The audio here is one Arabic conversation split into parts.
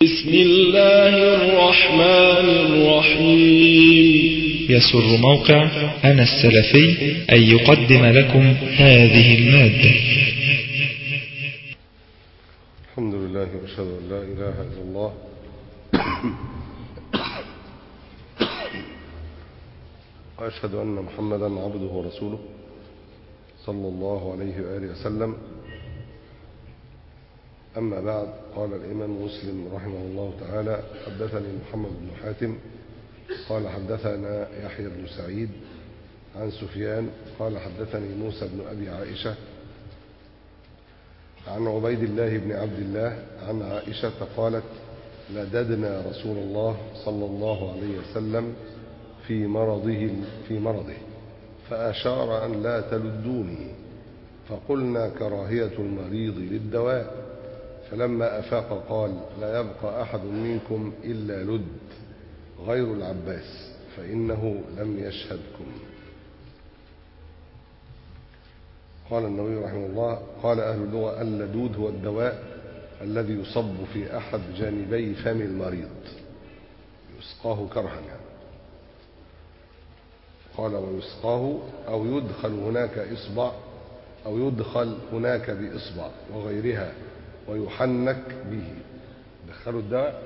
بسم الله الرحمن الرحيم. يسر موقع أنا السلفي أن يقدم لكم هذه المادة. الحمد لله وأشهد أن لا إله إلا الله وأشهد أن محمدا عبده ورسوله صلى الله عليه وآله وسلم. أما بعد، قال الإمام مسلم رحمه الله تعالى: حدثني محمد بن حاتم قال حدثنا يحيى بن سعيد عن سفيان قال حدثني موسى بن أبي عائشة عن عبيد الله بن عبد الله عن عائشة قالت: لددنا رسول الله صلى الله عليه وسلم في مرضه فأشار أن لا تلدوني، فقلنا: كراهية المريض للدواء. فلما أفاق قال: لا يبقى أحد منكم إلا لد غير العباس فإنه لم يشهدكم. قال النووي رحمه الله: قال أهل اللغة: اللدود هو الدواء الذي يصب في أحد جانبي فم المريض يسقاه كرها يعني. قال: ويسقاه أو يدخل هناك بإصبع وغيرها ويحنك به. دخلوا الدواء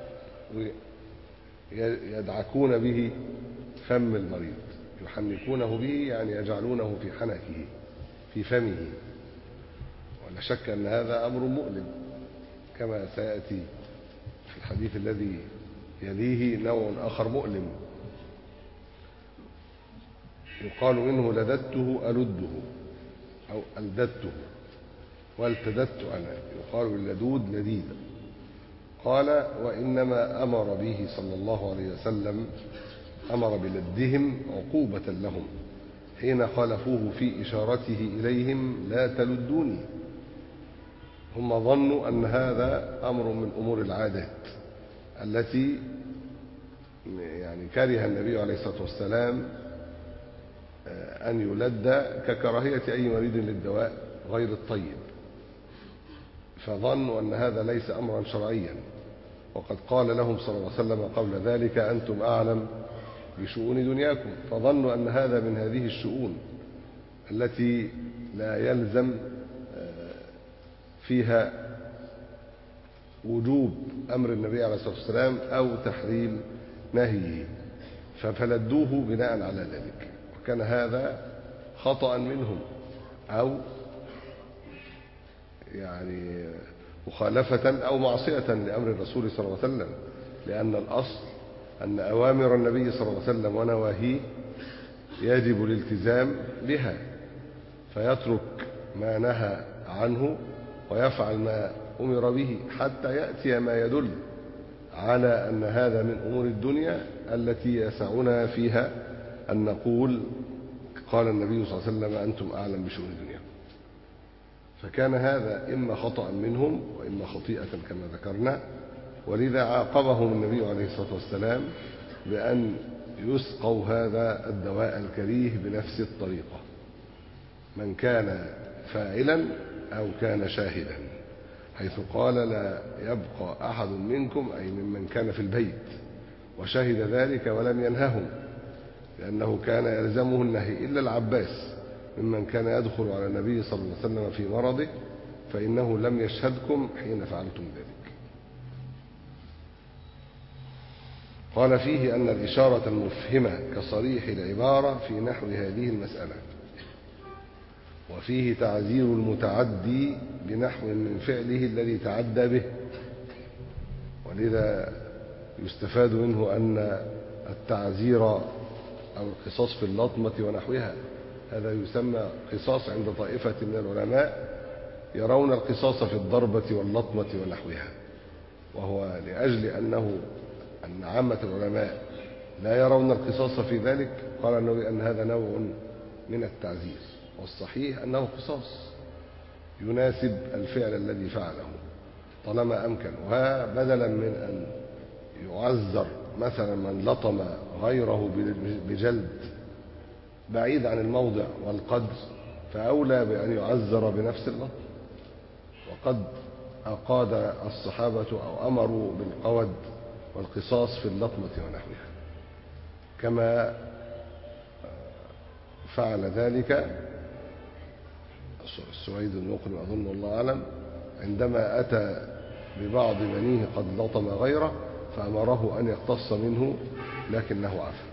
ويدعكون به فم المريض، يحنكونه به يعني يجعلونه في حنكه في فمه. ولا شك أن هذا أمر مؤلم كما سيأتي في الحديث الذي يليه نوع آخر مؤلم يقال منه: لددته ألده أو ألددته والتددت أنا. يقال اللدود لديد. قال: وإنما أمر به صلى الله عليه وسلم، أمر بلدهم عقوبة لهم حين خالفوه في إشارته إليهم: لا تلدوني. هم ظنوا أن هذا أمر من أمور العادات التي يعني كره النبي عليه الصلاة والسلام أن يلد، ككراهية أي مريض للدواء غير الطيب، فظنوا أن هذا ليس أمرا شرعيا. وقد قال لهم صلى الله عليه وسلم قبل ذلك: أنتم أعلم بشؤون دنياكم. فظنوا أن هذا من هذه الشؤون التي لا يلزم فيها وجوب أمر النبي عليه الصلاة والسلام أو تحريم نهيه، فلدوه بناء على ذلك. وكان هذا خطأ منهم أو يعني مخالفة أو معصية لأمر الرسول صلى الله عليه وسلم، لأن الأصل أن أوامر النبي صلى الله عليه وسلم ونواهيه يجب الالتزام بها، فيترك ما نهى عنه ويفعل ما أمر به حتى يأتي ما يدل على أن هذا من أمور الدنيا التي يسعنا فيها أن نقول: قال النبي صلى الله عليه وسلم: أنتم أعلم بشؤون الدنيا. فكان هذا إما خطأ منهم وإما خطيئة كما ذكرنا، ولذا عاقبهم النبي عليه الصلاة والسلام بأن يسقوا هذا الدواء الكريه بنفس الطريقة، من كان فاعلا أو كان شاهدا، حيث قال: لا يبقى أحد منكم، أي ممن كان في البيت وشهد ذلك ولم ينههم، لأنه كان يلزمه النهي، إلا العباس ممن كان يدخل على النبي صلى الله عليه وسلم في مرضه، فإنه لم يشهدكم حين فعلتم ذلك. قال: فيه أن الإشارة المفهمة كصريح العبارة في نحو هذه المسألة، وفيه تعزير المتعدي بنحو من فعله الذي تعدى به، ولذا يستفاد منه أن التعزير أو القصاص في اللطمة ونحوها هذا يسمى قصاص عند طائفة من العلماء، يرون القصاص في الضربة واللطمة ونحوها، وهو لأجل أن عامة العلماء لا يرون القصاص في ذلك. قال النووي أن هذا نوع من التعزير، والصحيح أنه قصاص يناسب الفعل الذي فعله طالما أمكن. وبدلا من أن يعذر مثلا من لطم غيره بجلد بعيد عن الموضع والقدر، فأولى بأن يعذر بنفس اللطم. وقد أقاد الصحابة أو أمروا بالقود والقصاص في اللطمة ونحوها، كما فعل ذلك السويد المقرن أظن الله أعلم عندما أتى ببعض بنيه قد لطم غيره فأمره أن يقتص منه لكنه عفى.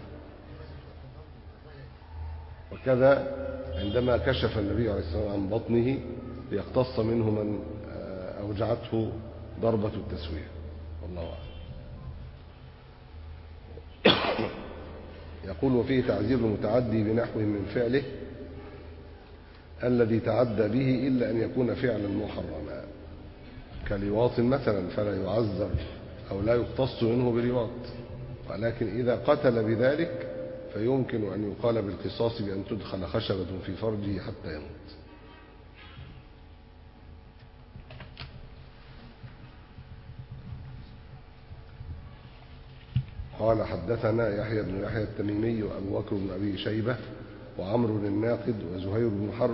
وكذا عندما كشف النبي عليه الصلاة والسلام عن بطنه ليقتص منه من أوجعته ضربة التسوية، والله أعلم. يقول: وفيه تعزير المتعدي بنحو من فعله الذي تعدى به إلا أن يكون فعلا محرما كلواط مثلا، فلا يعزر أو لا يقتص منه بلواط، ولكن إذا قتل بذلك فيمكن أن يقال بالقصاص بأن تدخل خشبة في فرجه حتى يموت. قال: حدثنا يحيى بن يحيى التميمي وأبو بكر بن أبي شيبة وعمرو بن الناقد وزهير بن حرب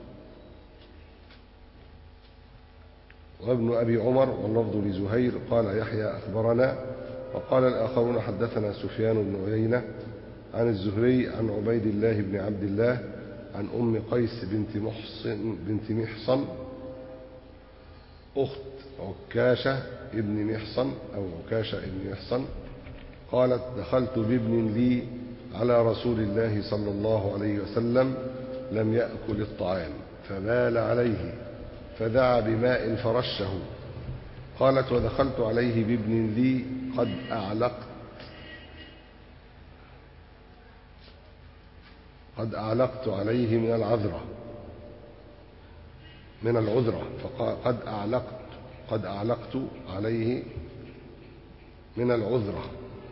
وابن أبي عمر، واللفظ لزهير. قال يحيى: أخبرنا. وقال الآخرون: حدثنا سفيان بن عيينة عن الزهري عن عبيد الله بن عبد الله عن أم قيس بنت محصن أخت عكاشة ابن محصن أو عكاشة ابن محصن قالت: دخلت بابن لي على رسول الله صلى الله عليه وسلم لم يأكل الطعام فبال عليه فدعا بماء فرشه. قالت: ودخلت عليه بابن لي قد أعلقت عليه من العذرة فقال قد أعلقت عليه من العذرة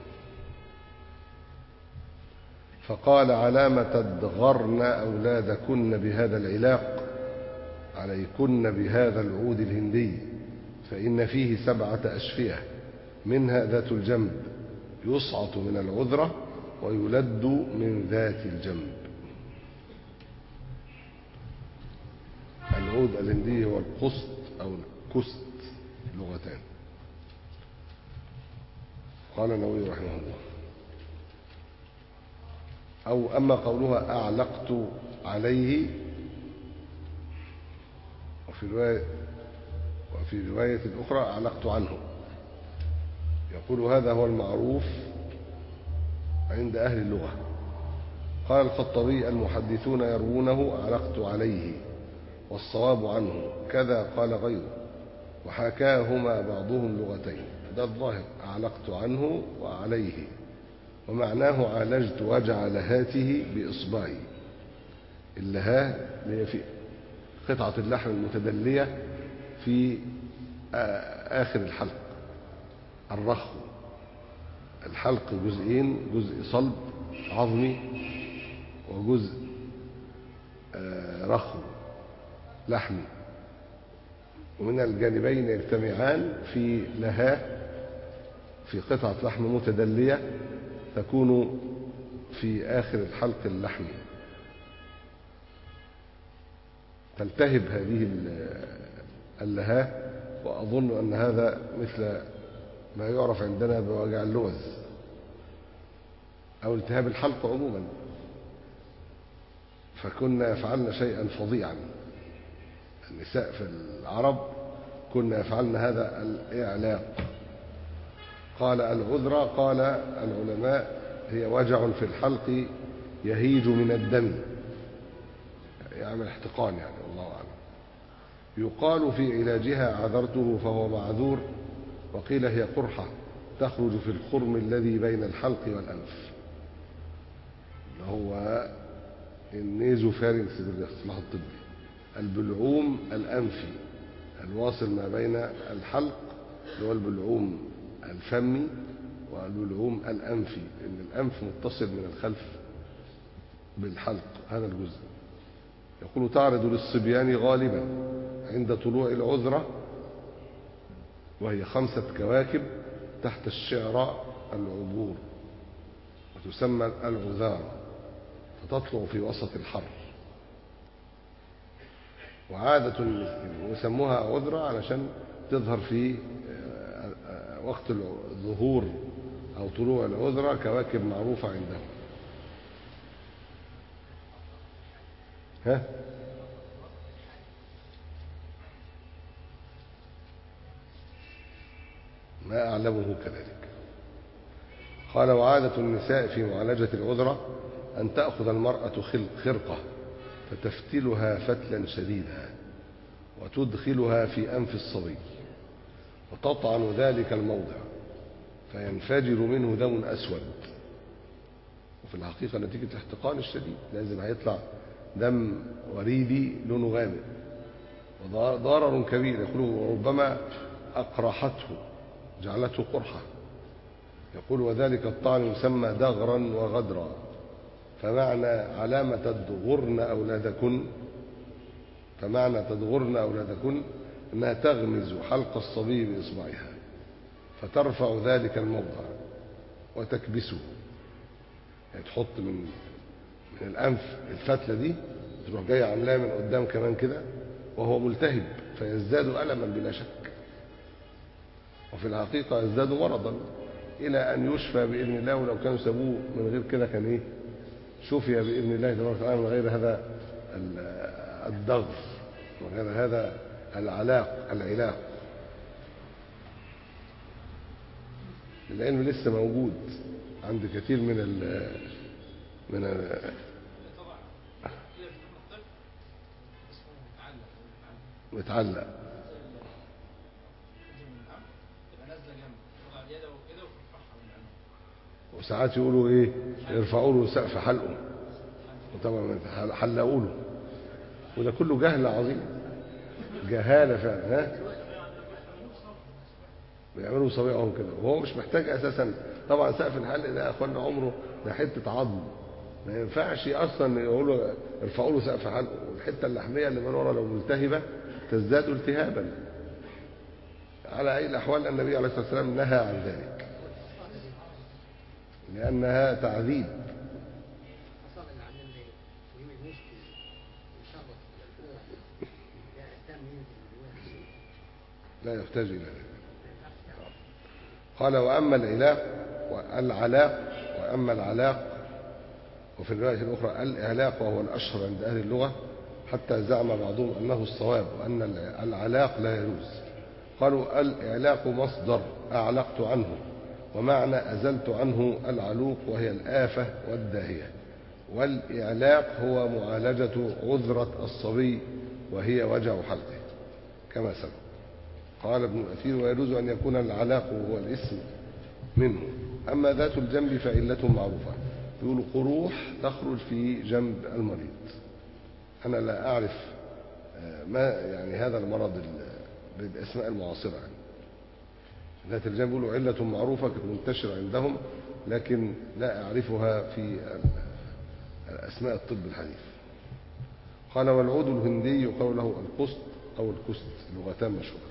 فقال: علام تدغرن أولادكن بهذا العلاق؟ عليكن بهذا العود الهندي، فإن فيه 7 أشفية منها ذات الجنب يصعط من العذرة ويلد من ذات الجنب. العود الهندي هو القسط أو الكست لغتان. قال النووي رحمه الله: أو أما قولها أعلقت عليه وفي رواية أخرى أعلقت عنه، يقول هذا هو المعروف عند أهل اللغة. قال الخطبي: المحدثون يروونه أعلقت عليه والصواب عنه، كذا قال غيره، وحكاهما بعضهم لغتين. ده الظاهر، أعلقت عنه وعليه، ومعناه عالجت وجع لهاته بإصبعي. اللهاه اللي هي في قطعة اللحم المتدلية في آخر الحلق، الرخو. الحلق جزئين: جزء صلب عظمي وجزء رخو لحمي، ومن الجانبين يجتمعان في لهاه في قطعة لحم متدلية تكون في آخر الحلق اللحمي. تلتهب هذه اللهاه، وأظن أن هذا مثل ما يعرف عندنا بوجع اللوز أو التهاب الحلق عموما. فكنا يفعلن شيئا فظيعا، النساء في العرب كنا يفعلن هذا الإعلاق. قال العذرة، قال العلماء هي وجع في الحلق يهيج من الدم، يعمل احتقان يعني، والله أعلم. يقال في علاجها عذرته فهو معذور، وقيل هي قرحة تخرج في الخرم الذي بين الحلق والأنف، اللي هو النيزوفارينكس بالاصطلاح الطبي، البلعوم الأنفي الواصل ما بين الحلق اللي هو البلعوم الفمي والبلعوم الأنفي، لأن الأنف متصل من الخلف بالحلق هذا الجزء. يقول: تعرض للصبيان غالبا عند طلوع العذرة، وهي 5 كواكب تحت الشعراء العبور، وتسمى العذارة، فتطلع في وسط الحر. وعادة يسموها عذرة علشان تظهر في وقت ظهور أو طلوع العذرة كواكب معروفة عندهم. ها؟ ما أعلمه كذلك. قال وعادة النساء في معالجة العذرة أن تأخذ المرأة خرقة فتفتلها فتلا شديدا وتدخلها في أنف الصبي وتطعن ذلك الموضع فينفجر منه دم أسود، وفي الحقيقة نتيجة الاحتقان الشديد لازم هيطلع دم وريدي لونه غامق وضرر كبير. يقول ربما أقرحته جعلته قرحة. يقول وذلك الطعن يسمى دغرا وغدرا. فمعنى علامة تدغرن أولادكن أنها تغمز حلق الصبي بإصبعها فترفع ذلك الموضع وتكبسه، يعني تحط من الأنف الفتلة دي تروح جاية عاملاها من قدام كمان كده وهو ملتهب فيزداد ألما بلا شك، وفي الحقيقة يزداد مرضا إلى أن يشفى بإذن الله. ولو كانوا سابوه من غير كده كان إيه؟ شفي بإذن الله تبارك وتعالى من غير هذا الضغط وغير هذا العلاق. العلم لسه موجود عند كثير من متعلق وساعات يقولوا ايه يرفعوا له سقف حلقه وطبعا حلقوا له، وده كله جهل عظيم، جهاله فعلا. ها بيعملوا صبيعهم كده وهو مش محتاج اساسا. طبعا سقف الحلق ده يا اخوانا عمره ده حته عظم، ما ينفعش اصلا يقولوا ارفعوا له سقف حلقه، والحته اللحميه اللي من ورا لو ملتهبه تزداد التهابا. على اي الاحوال النبي عليه الصلاه والسلام نهى عن ذلك لانها تعذيب. لا يحتاج الى ذلك. قال واما العلاق وفي الروايه الاخرى الاعلاق وهو الاشهر عند اهل اللغه حتى زعم بعضهم انه الصواب وان العلاق لا يجوز. قالوا الاعلاق مصدر اعلقت عنه، ومعنى ازلت عنه العلوق وهي الآفة والداهية، والاعلاق هو معالجة عذرة الصبي وهي وجع حلقه كما سبق. قال ابن الأثير ويجوز أن يكون العلاق هو الاسم منه. أما ذات الجنب فعلة معروفة، يقول قروح تخرج في جنب المريض. أنا لا أعرف ما يعني هذا المرض بالأسماء المعاصرة، يعني ذات الجنب يقولوا علة معروفة كانت منتشرة عندهم لكن لا أعرفها في أسماء الطب الحديث. قال والعود الهندي يقال له القسط أو الكست، لغتان مشهورتان.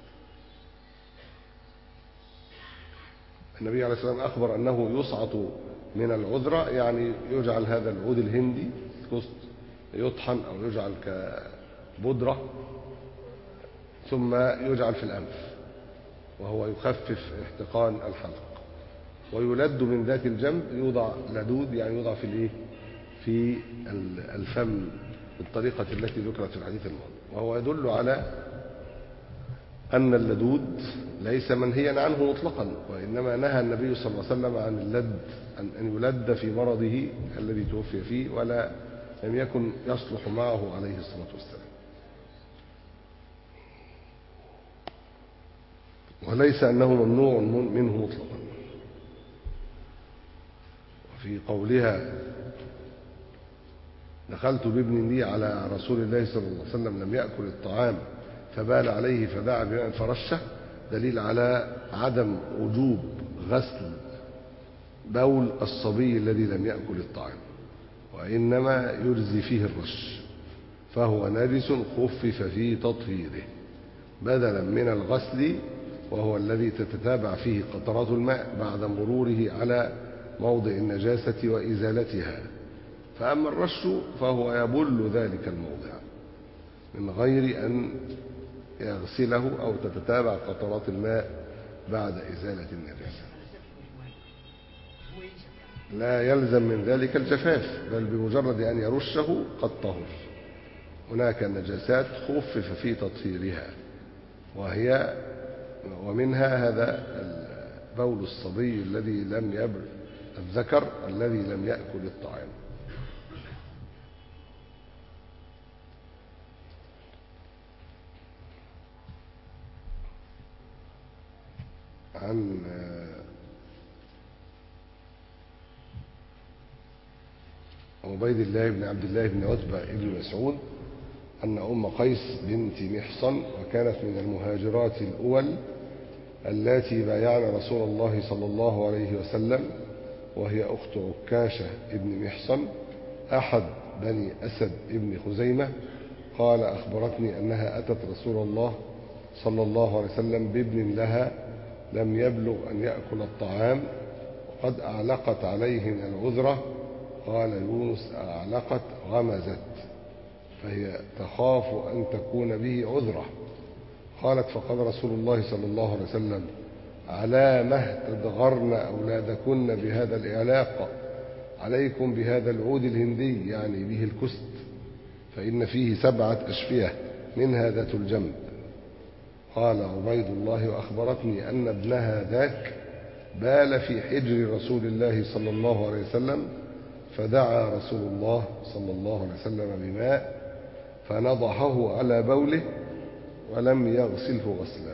النبي عليه الصلاة والسلام أخبر أنه يصعط من العذرة، يعني يجعل هذا العود الهندي القسط يطحن أو يجعل كبودرة ثم يجعل في الأنف وهو يخفف احتقان الحلق، ويلد من ذات الجنب، يوضع لدود يعني يوضع في الفم بالطريقة التي ذكرت في الحديث الماضي. وهو يدل على أن اللدود ليس منهيا عنه مطلقا، وإنما نهى النبي صلى الله عليه وسلم عن اللد، أن يلد في مرضه الذي توفي فيه، ولا لم يكن يصلح معه عليه الصلاة والسلام. وليس أنه ممنوع منه مطلقا. وفي قولها دخلت بابن لي على رسول الله صلى الله عليه وسلم لم يأكل الطعام فبال عليه فدعا بماء فرشه، دليل على عدم وجوب غسل بول الصبي الذي لم يأكل الطعام، وإنما يجزي فيه الرش، فهو نجس خفف في تطهيره بدلا من الغسل، وهو الذي تتتابع فيه قطرات الماء بعد مروره على موضع النجاسة وإزالتها. فأما الرش فهو يبل ذلك الموضع من غير أن يغسله أو تتتابع قطرات الماء بعد إزالة النجاسة. لا يلزم من ذلك الجفاف، بل بمجرد أن يرشه قد طهر. هناك نجاسات خفف في تطهيرها، ومنها هذا بول الصبي الذي لم يبل، الذكر الذي لم يأكل الطعام. عن عبيد الله بن عبد الله بن عتبة بن مسعود أن أم قيس بنت محصن، وكانت من المهاجرات الأول التي بايعن رسول الله صلى الله عليه وسلم، وهي أخت عكاشة بن محصن أحد بني أسد بن خزيمة، قال أخبرتني أنها أتت رسول الله صلى الله عليه وسلم بابن لها لم يبلغ أن يأكل الطعام وقد أعلقت عليه من العذرة. قال يونس أعلقت غمزت، فهي تخاف أن تكون به عذرة. قالت فقال رسول الله صلى الله عليه وسلم على ما تدغرن أولادكن بهذا الإعلاق، عليكم بهذا العود الهندي، يعني به الكست، فإن فيه 7 أشفية منها ذات الجنب. قال عبيد الله وأخبرتني أن ابنها ذاك بال في حجر رسول الله صلى الله عليه وسلم، فدعا رسول الله صلى الله عليه وسلم بماء فنضحه على بوله ولم يغسله غسلا.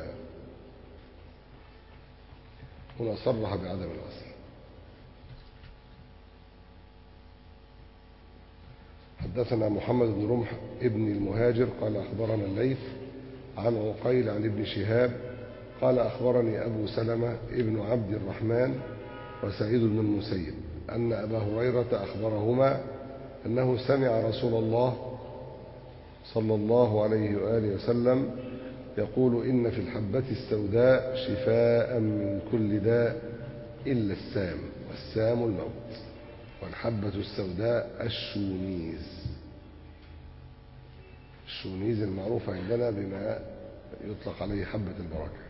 هنا صرح بعدم الغسل. حدثنا محمد بن رمح ابن المهاجر قال أخبرنا الليث عن عقيل عن ابن شهاب قال أخبرني أبو سلمة ابن عبد الرحمن وسعيد بن المسيب أن أبا هريرة أخبرهما أنه سمع رسول الله صلى الله عليه وآله وسلم يقول إن في الحبة السوداء شفاء من كل داء إلا السام، والسام الموت، والحبة السوداء الشونيز. الشونيز المعروفة عندنا بما يطلق عليه حبة البركة.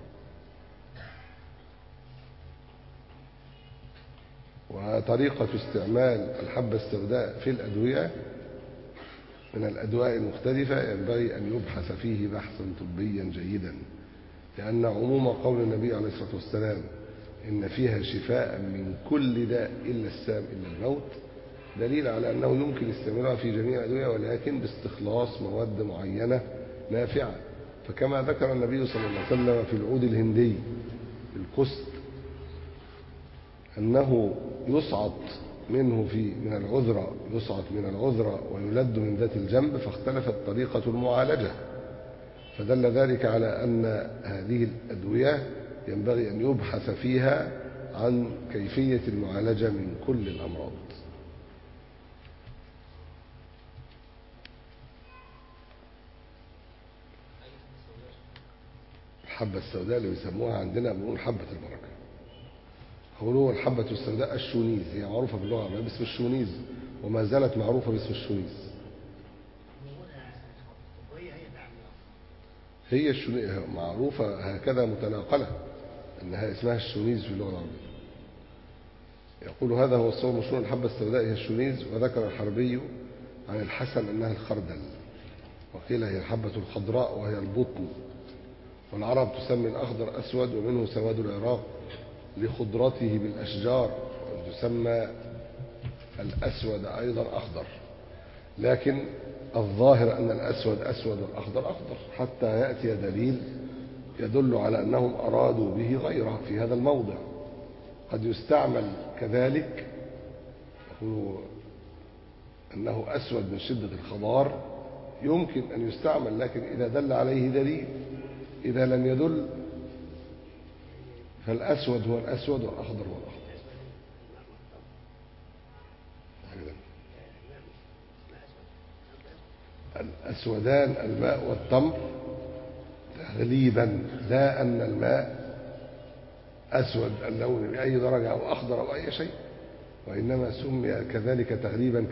وطريقة استعمال الحبة السوداء في الأدوية من الأدواء المختلفة ينبغي أن يبحث فيه بحثا طبيا جيدا، لأن عموم قول النبي عليه الصلاة والسلام إن فيها شفاء من كل داء إلا السام إلا الموت دليل على أنه يمكن استعمالها في جميع الأدوية، ولكن باستخلاص مواد معينة نافعة. فكما ذكر النبي صلى الله عليه وسلم في العود الهندي الكست أنه يصعد منه من العذرة ويلد من ذات الجنب، فاختلفت طريقة المعالجة، فدل ذلك على أن هذه الأدوية ينبغي أن يبحث فيها عن كيفية المعالجة من كل الأمراض. الحبة السوداء اللي بيسموها عندنا بنقول حبة البركة، هو الحبة السوداء الشونيز، هي معروفة في اللغة العربية باسم الشونيز وما زالت معروفة باسم الشونيز. هي الشونيز معروفة هكذا متناقلة أنها اسمها الشونيز في اللغة العربية. يقول هذا هو الصور مشهور الحبة السوداء هي الشونيز. وذكر الحربي عن الحسن أنها الخردل، وقيل هي الحبة الخضراء وهي البطن. والعرب تسمي الأخضر أسود، ومنه سواد العراق لخضرته بالأشجار، وتسمى الأسود أيضا أخضر، لكن الظاهر أن الأسود أسود والأخضر أخضر، حتى يأتي دليل يدل على أنهم أرادوا به غيره في هذا الموضع. قد يستعمل كذلك، يقول أنه أسود من شدة الخضار، يمكن أن يستعمل، لكن إذا دل عليه دليل. إذا لم يدل فالأسود هو الأسود والأخضر هو الأخضر. الأسودان الماء والتمر تغليبا، لا أن الماء أسود اللون بأي درجة أو أخضر أو أي شيء، وإنما سمي كذلك تغليبا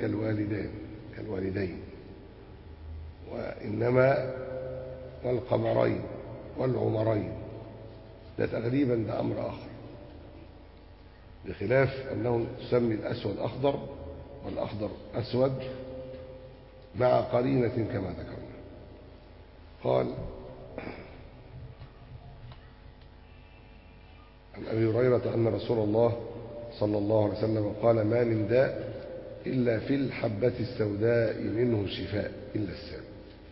كالوالدين، وإنما والقمرين والعمرين، ده تغليبا ده أمر آخر، بخلاف أنه تسمي الأسود أخضر والأخضر أسود مع قرينة كما ذكرنا. قال عن أبي هريرة أن رسول الله صلى الله عليه وسلم قال: ما من داء إلا في الحبة السوداء منه شفاء إلا السام.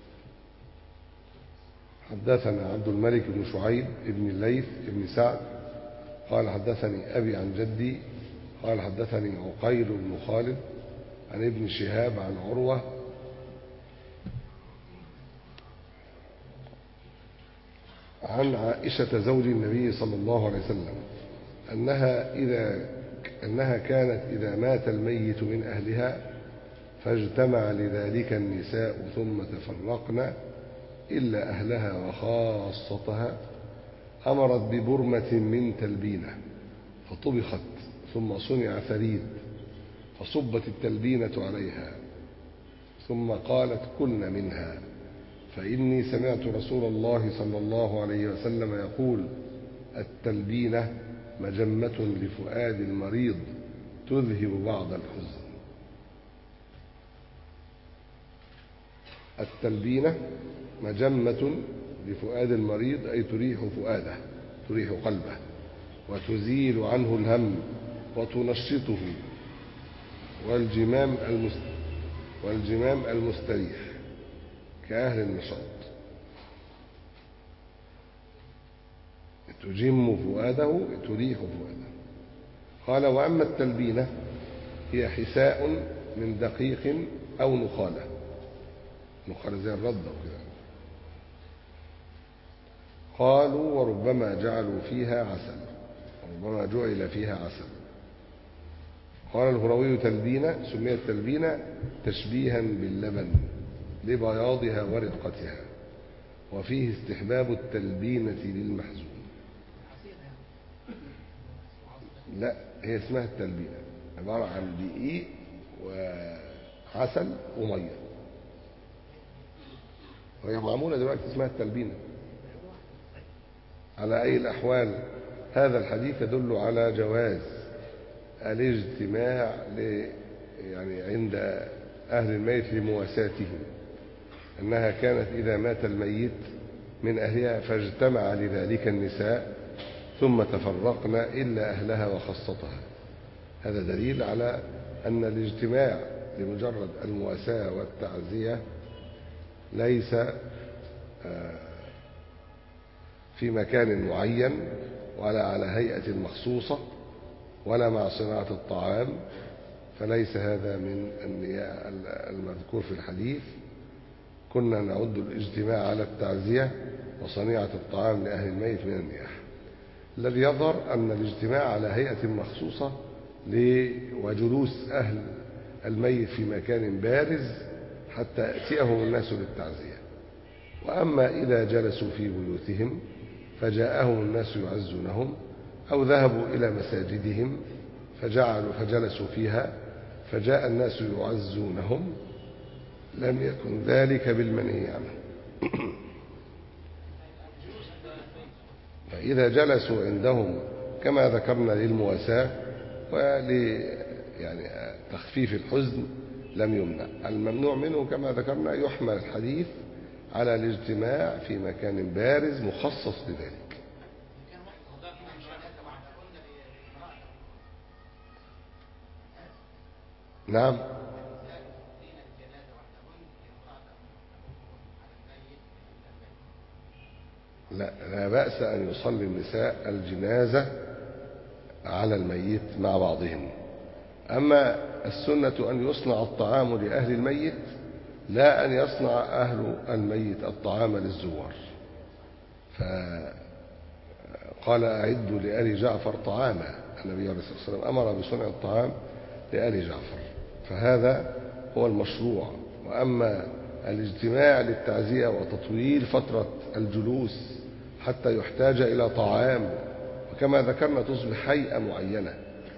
حدثنا عبد الملك بن شعيب بن الليث بن سعد قال: حدثني أبي عن جدي قال: حدثني عقيل بن خالد عن ابن شهاب عن عروة عن عائشة زوج النبي صلى الله عليه وسلم أنها كانت إذا مات الميت من أهلها فاجتمع لذلك النساء ثم تفرقن إلا أهلها وخاصتها أمرت ببرمة من تلبينة فطبخت ثم صنع ثريد فصبت التلبينة عليها ثم قالت: كلن منها، فإني سمعت رسول الله صلى الله عليه وسلم يقول: التلبينة مجمة لفؤاد المريض تذهب بعض الحزن. التلبينة مجمة لفؤاد المريض أي تريح فؤاده، تريح قلبه وتزيل عنه الهم وتنشطه، والجمام المستريح كأهل النشاط، تجم فؤاده تريح فؤاده. قال: وأما التلبينة هي حساء من دقيق أو نخالة زي الردة وكده. قالوا: وربما جعلوا فيها عسل، وربما جعل فيها عسل. قال الهروي: تلبينة سميت تلبينة تشبيها باللبن لبياضها ورقتها، وفيه استحباب التلبينة للمحزون. لا، هي اسمها التلبينة، عبارة عن دقيق وعسل ومية، وهي معمولة دلوقتي اسمها التلبينة. على أي الأحوال هذا الحديث يدل على جواز الاجتماع يعني عند أهل الميت لمواساتهم، أنها كانت إذا مات الميت من أهلها فاجتمع لذلك النساء ثم تفرقن إلا أهلها وخاصتها. هذا دليل على أن الاجتماع لمجرد المواساة والتعزية ليس في مكان معين ولا على هيئة مخصوصة ولا مع صناعة الطعام، فليس هذا من المذكور في الحديث. كنا نعد الاجتماع على التعزية وصنيعة الطعام لأهل الميت من النياحة. الذي يظهر أن الاجتماع على هيئة مخصوصة وجلوس أهل الميت في مكان بارز حتى يأتيهم الناس للتعزية. وأما إذا جلسوا في بيوتهم فجاءهم الناس يعزونهم أو ذهبوا إلى مساجدهم فجلسوا فيها فجاء الناس يعزونهم لم يكن ذلك بالمنهي عنه. فإذا جلسوا عندهم كما ذكرنا للمواساة يعني تخفيف الحزن لم يمنع. الممنوع منه كما ذكرنا يحمل الحديث على الاجتماع في مكان بارز مخصص لذلك. نعم، لا بأس أن يصلي النساء الجنازة على الميت مع بعضهم. أما السنة أن يصنع الطعام لأهل الميت، لا أن يصنع أهل الميت الطعام للزوار. فقال: أعدوا لآل جعفر طعاما. النبي عليه الصلاة والسلام أمر بصنع الطعام لآل جعفر، فهذا هو المشروع. وأما الاجتماع للتعزية وتطويل فترة الجلوس حتى يحتاج إلى طعام، وكما ذكرنا تصبح هيئة معينة،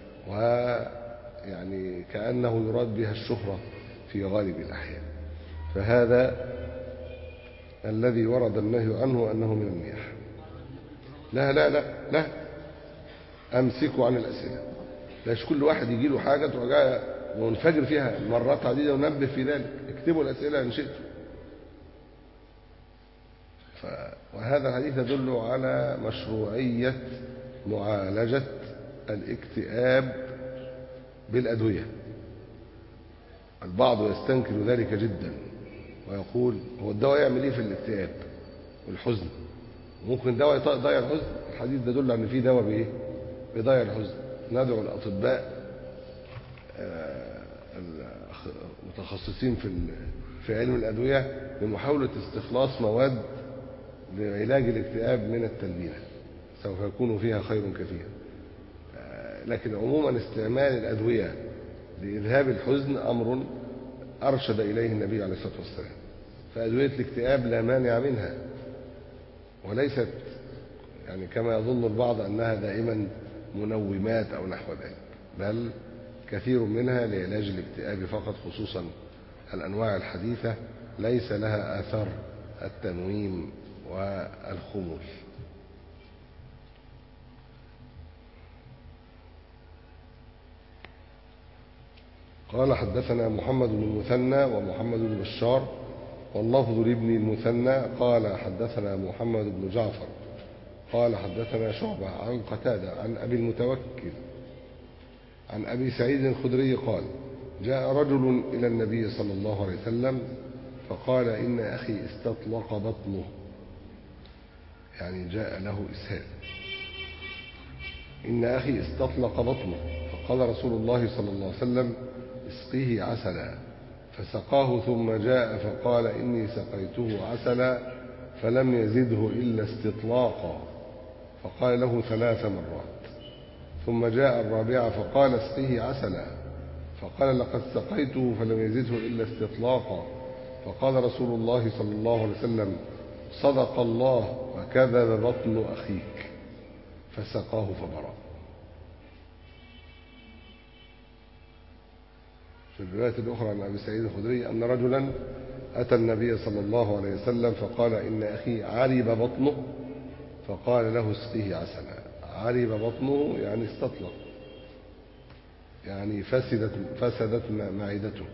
ويعني كأنه يراد بها الشهرة في غالب الأحيان، فهذا الذي ورد النهي عنه أنه من الميح. لا لا لا لا، أمسكوا عن الأسئلة. لاش كل واحد يجي له حاجة تبقى جاية منفجر فيها مرات عديدة وننبه في ذلك. اكتبوا الأسئلة إن شئتم. وهذا الحديث يدل على مشروعية معالجة الاكتئاب بالأدوية. البعض يستنكر ذلك جدا ويقول هو الدواء يعمل ايه في الاكتئاب والحزن؟ ممكن الدواء يضيع الحزن؟ الحديث ده يدل ان في دواء بايه؟ بيضيع الحزن. ندعو الاطباء المتخصصين في علم الادويه لمحاوله استخلاص مواد لعلاج الاكتئاب من التلبينه، سوف يكون فيها خير كثير. لكن عموما استعمال الادويه لإذهاب الحزن أمر أرشد إليه النبي عليه الصلاة والسلام. فأدوية الاكتئاب لا مانع منها، وليست يعني كما يظن البعض أنها دائما منومات أو نحو ذلك، بل كثير منها لعلاج الاكتئاب فقط، خصوصا الأنواع الحديثة ليس لها آثار التنويم والخمول. قال حدثنا محمد بن المثنى ومحمد بن بشار واللفظ لابن المثنى قال حدثنا محمد بن جعفر قال حدثنا شعبة عن قتادة عن أبي المتوكل عن أبي سعيد الخدري قال جاء رجل إلى النبي صلى الله عليه وسلم فقال إن أخي استطلق بطنه، يعني جاء له إسهال. إن أخي استطلق بطنه، فقال رسول الله صلى الله عليه وسلم اسقيه عسلا، فسقاه ثم جاء فقال إني سقيته عسلا فلم يزده إلا استطلاقا، فقال له 3 مرات. ثم جاء الرابعة فقال اسقيه عسلا، فقال لقد سقيته فلم يزده إلا استطلاقا، فقال رسول الله صلى الله عليه وسلم صدق الله وكذب بطن أخيك، فسقاه فبرأ. في الرواية الأخرى عن أبي سعيد الخدري أن رجلا أتى النبي صلى الله عليه وسلم فقال إن أخي عرب بطنه، فقال له اسقيه عسلا. عرب بطنه يعني استطلق، يعني فسدت معدته.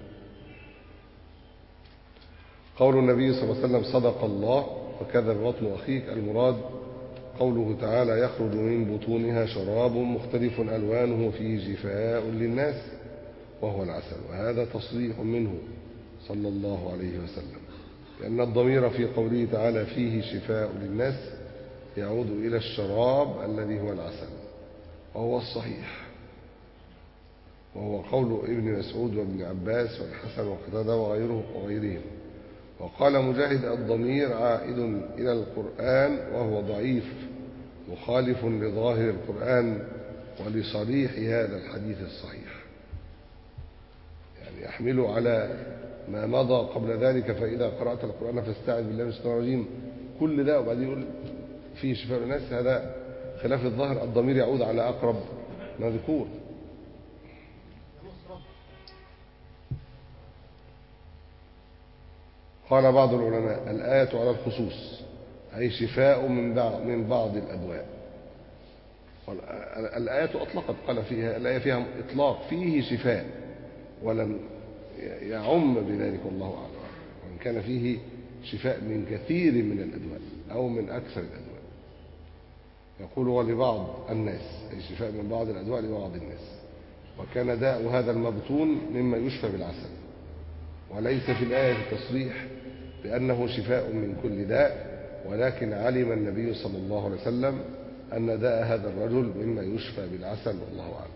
قول النبي صلى الله عليه وسلم صدق الله وكذب بطن أخيك، المراد قوله تعالى يخرج من بطونها شراب مختلف ألوانه فيه شفاء للناس وهو العسل، وهذا تصريح منه صلى الله عليه وسلم، لأن الضمير في قوله تعالى فيه شفاء للناس يعود إلى الشراب الذي هو العسل، وهو الصحيح، وهو قول ابن مسعود وابن عباس والحسن وقتادة وغيرهم. وقال مجاهد الضمير عائد إلى القرآن وهو ضعيف مخالف لظاهر القرآن ولصريح هذا الحديث الصحيح، يعني يحمله على ما مضى قبل ذلك فإذا قرأت القرآن فاستعذ بالله من الشيطان الرجيم، كل ده وبعدين يقول فيه شفاء للناس، هذا خلاف الظاهر. الضمير يعود على أقرب مذكور. قال بعض العلماء الآية على الخصوص، أي شفاء من بعض الأدواء. الآية أطلقت، قال فيها الآية فيها إطلاق فيه شفاء، ولم يعم بذلك الله أعلم، وإن كان فيه شفاء من كثير من الأدواء أو من أكثر الأدواء. يقول ولبعض الناس، أي شفاء من بعض الأدواء لبعض الناس، وكان داء هذا المبطون مما يشفى بالعسل، وليس في الآية تصريح بأنه شفاء من كل داء، ولكن علم النبي صلى الله عليه وسلم أن داء هذا الرجل مما يشفى بالعسل، والله أعلم.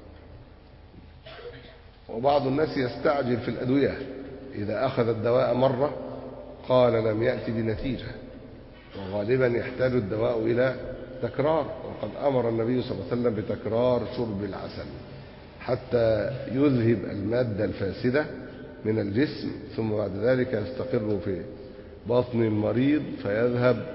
وبعض الناس يستعجل في الأدوية، إذا أخذ الدواء مرة قال لم يأتي بنتيجة، وغالبا يحتاج الدواء إلى تكرار، وقد أمر النبي صلى الله عليه وسلم بتكرار شرب العسل حتى يذهب المادة الفاسدة من الجسم، ثم بعد ذلك يستقر في بطن المريض فيذهب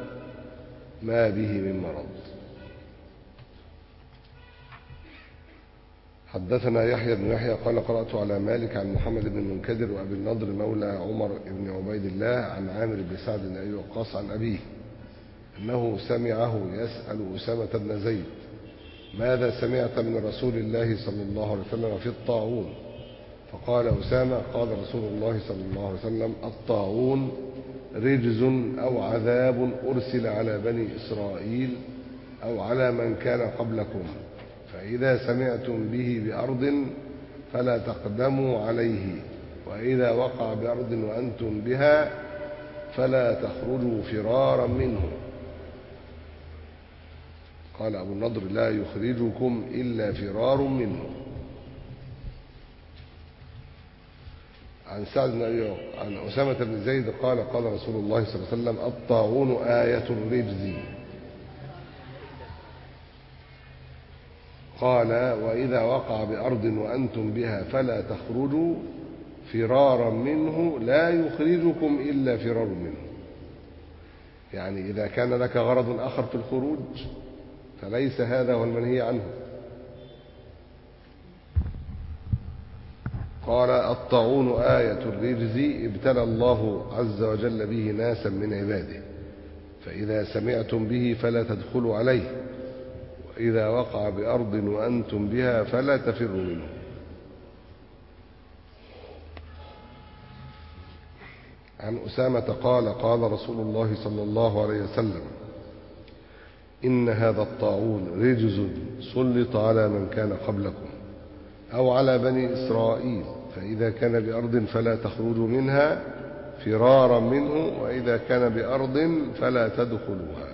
ما به من مرض. حدثنا يحيى بن يحيى قال قرأت على مالك عن محمد بن المنكدر وأبي النضر مولى عمر بن عبيد الله عن عامر بن سعد بن أبي وقاص عن أبيه أنه سمعه يسأل أسامة بن زيد: ماذا سمعت من رسول الله صلى الله عليه وسلم في الطاعون؟ فقال أسامة: قال رسول الله صلى الله عليه وسلم: الطاعون رجز أو عذاب أرسل على بني إسرائيل أو على من كان قبلكم، فإذا سمعتم به بأرض فلا تقدموا عليه، وإذا وقع بأرض وأنتم بها فلا تخرجوا فرارا منه. قال أبو النضر: لا يخرجكم إلا فرار منه. عن سعد بن أبي عن أسامة بن زيد قال قال رسول الله صلى الله عليه وسلم: الطاعون آية الرجز. قال: وإذا وقع بأرض وأنتم بها فلا تخرجوا فرارا منه، لا يخرجكم إلا فرار منه. يعني إذا كان لك غرض آخر في الخروج فليس هذا هو المنهي عنه. قال: الطاعون آية الرجز ابتلى الله عز وجل به ناسا من عباده، فإذا سمعتم به فلا تدخلوا عليه، وإذا وقع بأرض وأنتم بها فلا تفروا منه. عن أسامة قال قال رسول الله صلى الله عليه وسلم: إن هذا الطاعون رجز سلط على من كان قبلكم أو على بني إسرائيل، فإذا كان بأرض فلا تخرجوا منها فرارا منه، وإذا كان بأرض فلا تدخلوها.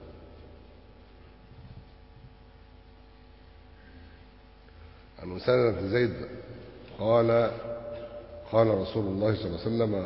عن أسامة بن زيد قال قال رسول الله صلى الله عليه وسلم: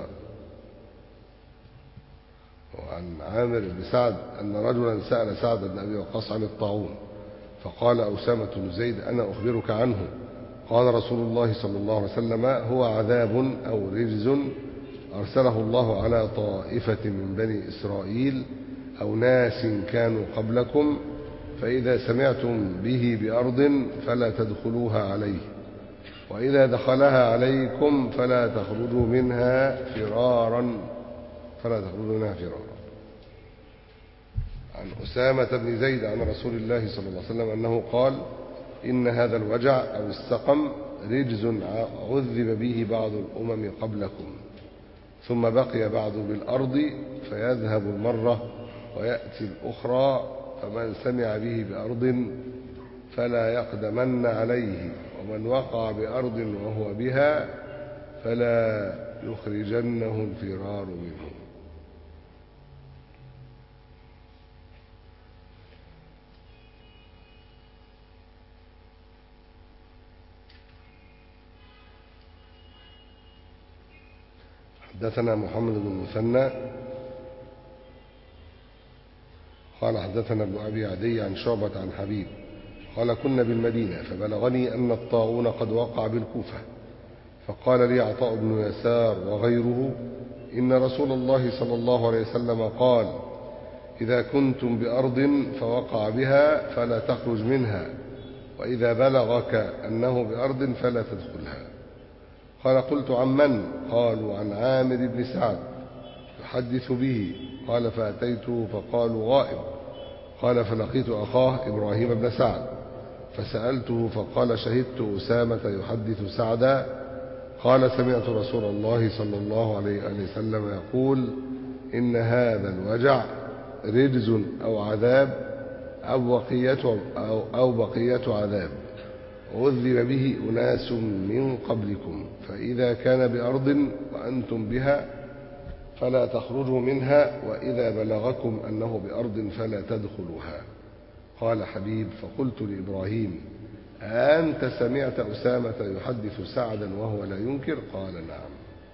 وعن عامر بن سعد أن رجلا سأل سعد بن أبي وقاص عن الطاعون، فقال أسامة بن زيد: أنا أخبرك عنه. قال رسول الله صلى الله عليه وسلم: هو عذاب أو رجز أرسله الله على طائفة من بني إسرائيل أو ناس كانوا قبلكم، فإذا سمعتم به بأرض فلا تدخلوها عليه، وإذا دخلها عليكم فلا تخرجوا منها فرارا. عن أسامة بن زيد عن رسول الله صلى الله عليه وسلم أنه قال: إن هذا الوجع أو السقم رجز عذب به بعض الأمم قبلكم، ثم بقي بعض بالأرض فيذهب المرة ويأتي الأخرى، فمن سمع به بأرض فلا يقدمن عليه، ومن وقع بأرض وهو بها فلا يخرجنه الفرار منه. حدثنا محمد بن المثنى قال حدثنا ابن أبي عدي عن شعبة عن حبيب قال: كنا بالمدينة فبلغني أن الطاعون قد وقع بالكوفة، فقال لي عطاء بن يسار وغيره: إن رسول الله صلى الله عليه وسلم قال: إذا كنتم بأرض فوقع بها فلا تخرج منها، وإذا بلغك أنه بأرض فلا تدخلها. قال: قلت: عن من؟ قالوا: عن عامر بن سعد يحدث به. قال: فأتيته فقالوا: غائب. قال: فلقيت أخاه إبراهيم بن سعد فسألته فقال: شهدت أسامة يحدث سعدا. قال: سمعت رسول الله صلى الله عليه وسلم يقول: إن هذا الوجع رجز أو عذاب أو بقية عذاب عذب به أناس من قبلكم، فإذا كان بأرض وأنتم بها فلا تخرجوا منها، وإذا بلغكم أنه بأرض فلا تدخلوها. قال حبيب: فقلت لإبراهيم: أنت سمعت أسامة يحدث سعدا وهو لا ينكر؟ قال: نعم.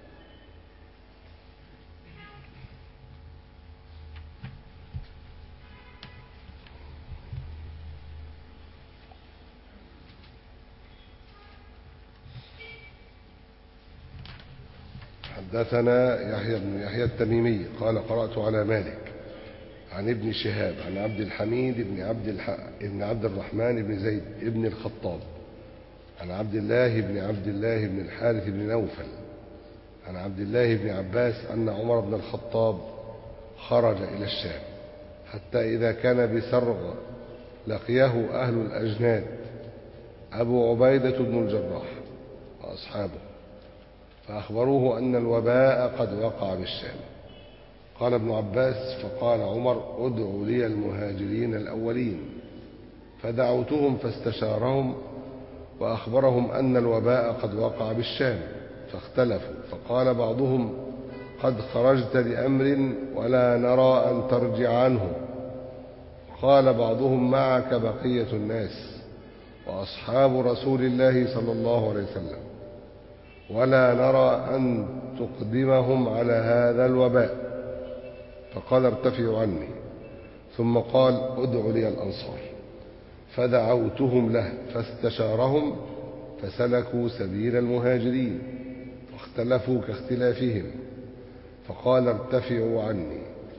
حدثنا يحيى بن يحيى التميمي قال: قرأت على مالك عن ابن شهاب عن عبد الحميد بن عبد الرحمن بن زيد بن الخطاب عن عبد الله بن الحارث بن نوفل عن عبد الله بن عباس أن عمر بن الخطاب خرج إلى الشام حتى إذا كان بسرغ لقيه أهل الأجناد أبو عبيدة بن الجراح وأصحابه فأخبروه أن الوباء قد وقع بالشام. قال ابن عباس: فقال عمر: ادعوا لي المهاجرين الأولين. فدعوتهم فاستشارهم وأخبرهم أن الوباء قد وقع بالشام، فاختلفوا، فقال بعضهم: قد خرجت لأمر ولا نرى أن ترجع عنه. قال بعضهم: معك بقية الناس وأصحاب رسول الله صلى الله عليه وسلم، ولا نرى أن تقدمهم على هذا الوباء. فقال: ارتفعوا عني. ثم قال: ادعوا لي الأنصار. فدعوتهم له فاستشارهم فسلكوا سبيل المهاجرين واختلفوا كاختلافهم. فقال: ارتفعوا عني.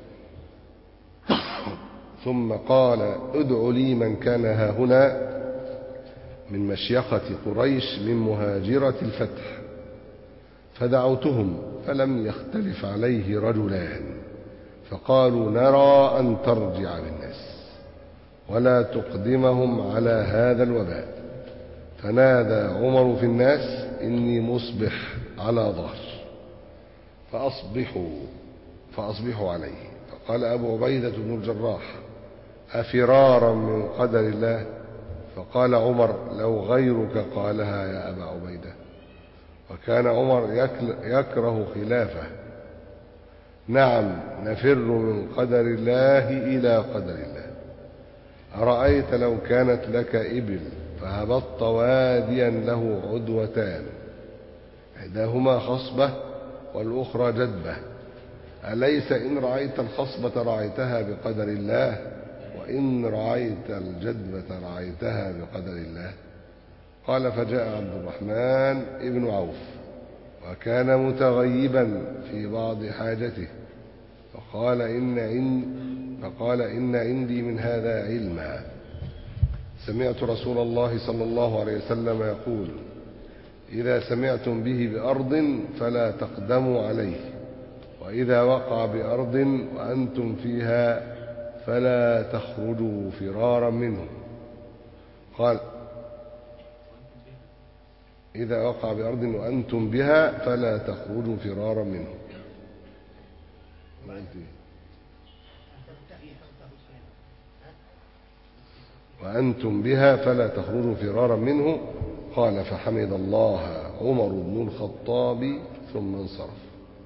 ثم قال: ادعوا لي من كان هاهنا من مشيخة قريش من مهاجرة الفتح. فدعوتهم فلم يختلف عليه رجلان، فقالوا: نرى أن ترجع بالناس ولا تقدمهم على هذا الوباء. فنادى عمر في الناس: إني مصبح على ظهر فأصبحوا عليه. فقال أبو عبيدة بن الجراح: أفرارا من قدر الله؟ فقال عمر: لو غيرك قالها يا أبا عبيدة. وكان عمر يكره خلافه. نعم، نفر من قدر الله إلى قدر الله. أرأيت لو كانت لك إبل فهبطت واديا له عدوتان، إحداهما خصبة والأخرى جدبة، أليس إن رعيت الخصبة رعيتها بقدر الله، وإن رعيت الجدبة رعيتها بقدر الله؟ قال: فجاء عبد الرحمن ابن عوف وكان متغيبا في بعض حاجته، فقال: إن عندي من هذا علما. سمعت رسول الله صلى الله عليه وسلم يقول: إذا سمعتم به بأرض فلا تقدموا عليه، وإذا وقع بأرض وأنتم فيها فلا تخرجوا فرارا منه. قال: إذا وقع بأرض وأنتم بها فلا تخرجوا فرارا منه. وأنتم بها فلا تخرجوا فرارا منه. قال: فحمد الله عمر بن الخطاب ثم انصرف.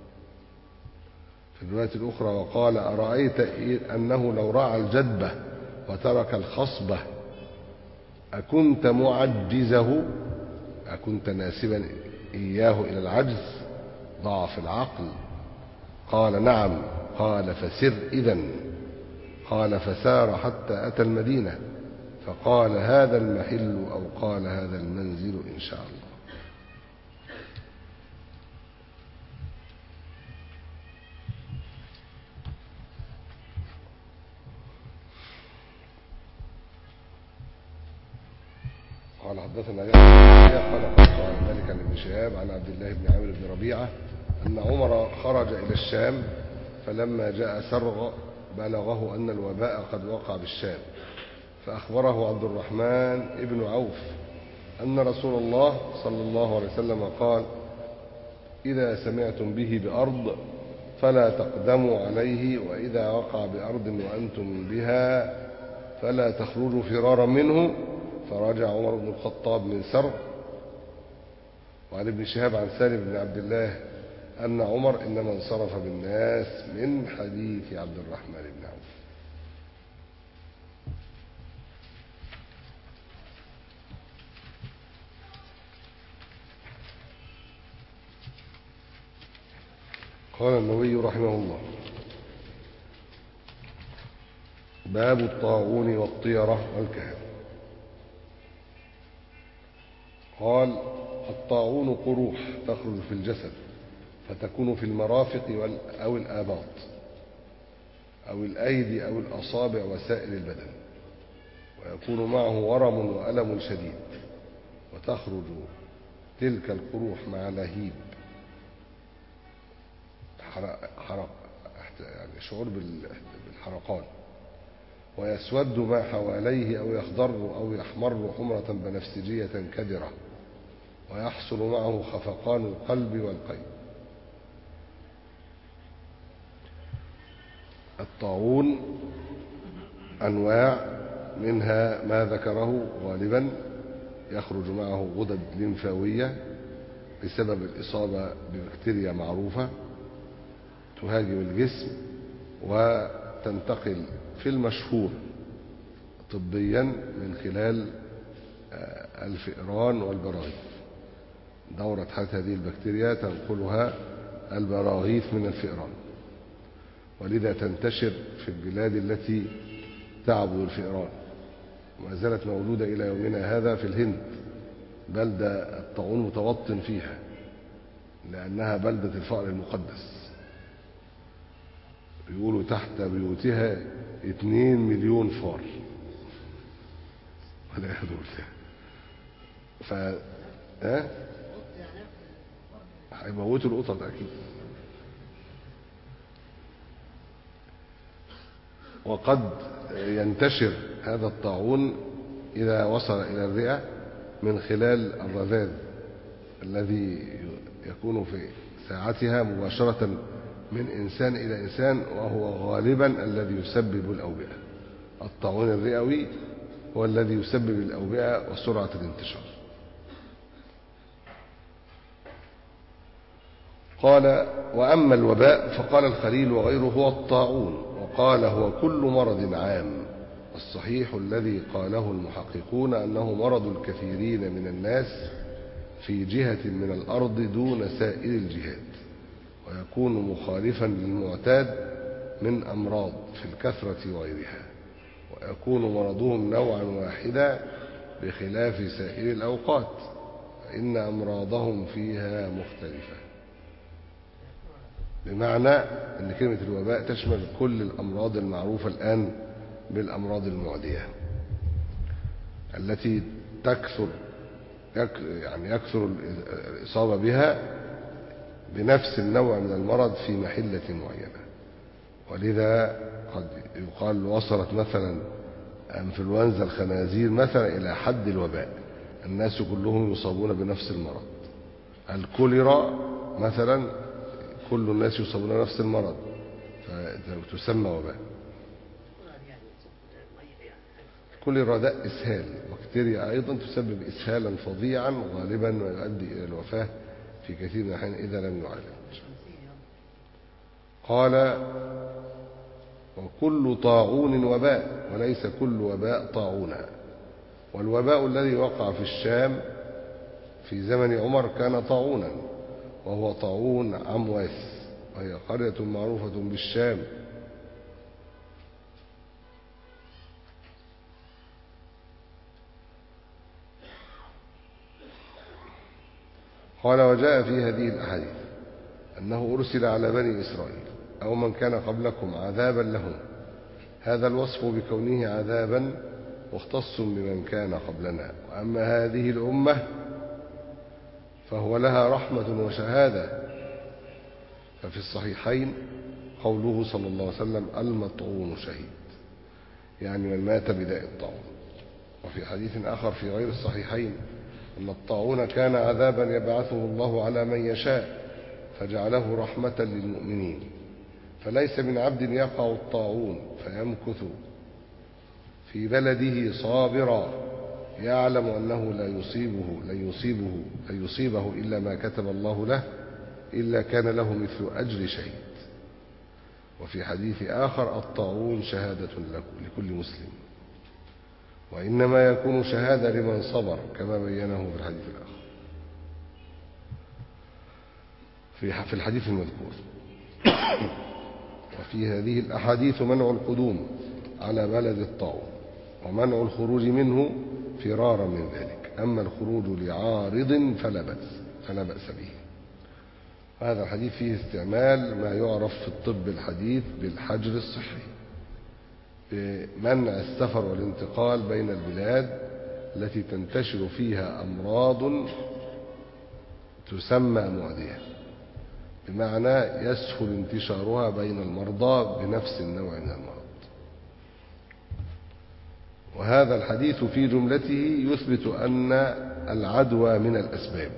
في الرواية الأخرى: وقال: أرأيت أنه لو رعى الجدبة وترك الخصبة أكنت معجزه؟ أكنت ناسبا إياه إلى العجز، ضعف العقل؟ قال: نعم. قال: فسر إذن. قال: فسار حتى أتى المدينة، فقال: هذا المحل، أو قال: هذا المنزل إن شاء الله. قال: حدثنا قال: قلت عن مالك عن ابن شهاب عن عبد الله بن عامر بن ربيعة أن عمر خرج إلى الشام، فلما جاء سرغ بلغه أن الوباء قد وقع بالشام، فأخبره عبد الرحمن ابن عوف أن رسول الله صلى الله عليه وسلم قال: إذا سمعتم به بأرض فلا تقدموا عليه، وإذا وقع بأرض وأنتم بها فلا تخرجوا فرارا منه. فرجع عمر بن الخطاب من سرغ. وعن ابن شهاب عن سالم بن عبد الله أن عمر إنما انصرف بالناس من حديث عبد الرحمن بن عوف. قال النووي رحمه الله: باب الطاعون والطيرة والكهف. قال: الطاعون قروح تخرج في الجسد، فتكون في المرافق أو الآباط أو الأيدي أو الأصابع وسائر البدن، ويكون معه ورم وألم شديد، تخرج تلك القروح مع لهيب حرق يعني شعور بالحرقان، ويسود ما حواليه أو يخضر أو يحمر حمرة بنفسجية كدرة، ويحصل معه خفقان القلب والقيد. الطاعون أنواع، منها ما ذكره غالبا يخرج معه غدد لمفاوية بسبب الإصابة ببكتيريا معروفة تهاجم الجسم، وتنتقل في المشهور طبيا من خلال الفئران والبراغيث. دورة حالة هذه البكتيريا تنقلها البراغيث من الفئران، ولذا تنتشر في البلاد التي تعبد الفئران، وما زالت موجودة إلى يومنا هذا في الهند، بلدة الطاعون متوطن فيها لأنها بلدة الفأر المقدس. يقولوا تحت بيوتها 2 مليون فار ولا يهدول هيموتوا القطط أكيد. وقد ينتشر هذا الطاعون إذا وصل إلى الرئة من خلال الرذاذ الذي يكون في ساعتها مباشرة من إنسان إلى إنسان، وهو غالبا الذي يسبب الأوبئة. الطاعون الرئوي هو الذي يسبب الأوبئة وسرعة الانتشار. قال: وأما الوباء فقال الخليل وغيره هو الطاعون، وقال هو كل مرض عام. الصحيح الذي قاله المحققون أنه مرض الكثيرين من الناس في جهة من الأرض دون سائر الجهات، ويكون مخالفا للمعتاد من أمراض في الكثرة وغيرها، ويكون مرضهم نوعا واحدا بخلاف سائر الأوقات، فإن أمراضهم فيها مختلفة. بمعنى أن كلمة الوباء تشمل كل الأمراض المعروفة الآن بالأمراض المعدية التي يكثر الإصابة بها بنفس النوع من المرض في محلة معينة. ولذا قد يقال وصلت مثلا انفلونزا الخنازير مثلا إلى حد الوباء، الناس كلهم يصابون بنفس المرض. الكوليرا مثلا كل الناس يصابون بنفس المرض فتسمى وباء. الكوليرا ده إسهال، بكتيريا أيضا تسبب إسهالا فظيعا غالبا ويؤدي إلى الوفاة في كثير من الأحيان إذا لم يعالج. قال: وكل طاعون وباء، وليس كل وباء طاعونا. والوباء الذي وقع في الشام في زمن عمر كان طاعونا، وهو طاعون عمواس، وهي قرية معروفة بالشام. قال: وجاء في هذه الأحاديث أنه أرسل على بني إسرائيل أو من كان قبلكم عذابا لهم. هذا الوصف بكونه عذابا مختص بمن كان قبلنا، وأما هذه الأمة فهو لها رحمة وشهادة. ففي الصحيحين قوله صلى الله عليه وسلم: المطعون شهيد، يعني من مات بداء الطاعون. وفي حديث آخر في غير الصحيحين أن الطاعون كان عذابا يبعثه الله على من يشاء فجعله رحمة للمؤمنين، فليس من عبد يقع الطاعون فيمكث في بلده صابرا يعلم أنه لا يصيبه إلا ما كتب الله له، إلا كان له مثل أجر شهيد. وفي حديث آخر: الطاعون شهادة لكل مسلم، وإنما يكون شهادة لمن صبر، كما بينه في الحديث الآخر في الحديث المذكور. وفي هذه الأحاديث منع القدوم على بلد الطاعون، ومنع الخروج منه فرارا من ذلك. أما الخروج لعارض فلا بأس به. هذا الحديث فيه استعمال ما يعرف في الطب الحديث بالحجر الصحي، بمنع السفر والانتقال بين البلاد التي تنتشر فيها أمراض تسمى معدية، بمعنى يسهل انتشارها بين المرضى بنفس النوع من المرض. وهذا الحديث في جملته يثبت أن العدوى من الأسباب،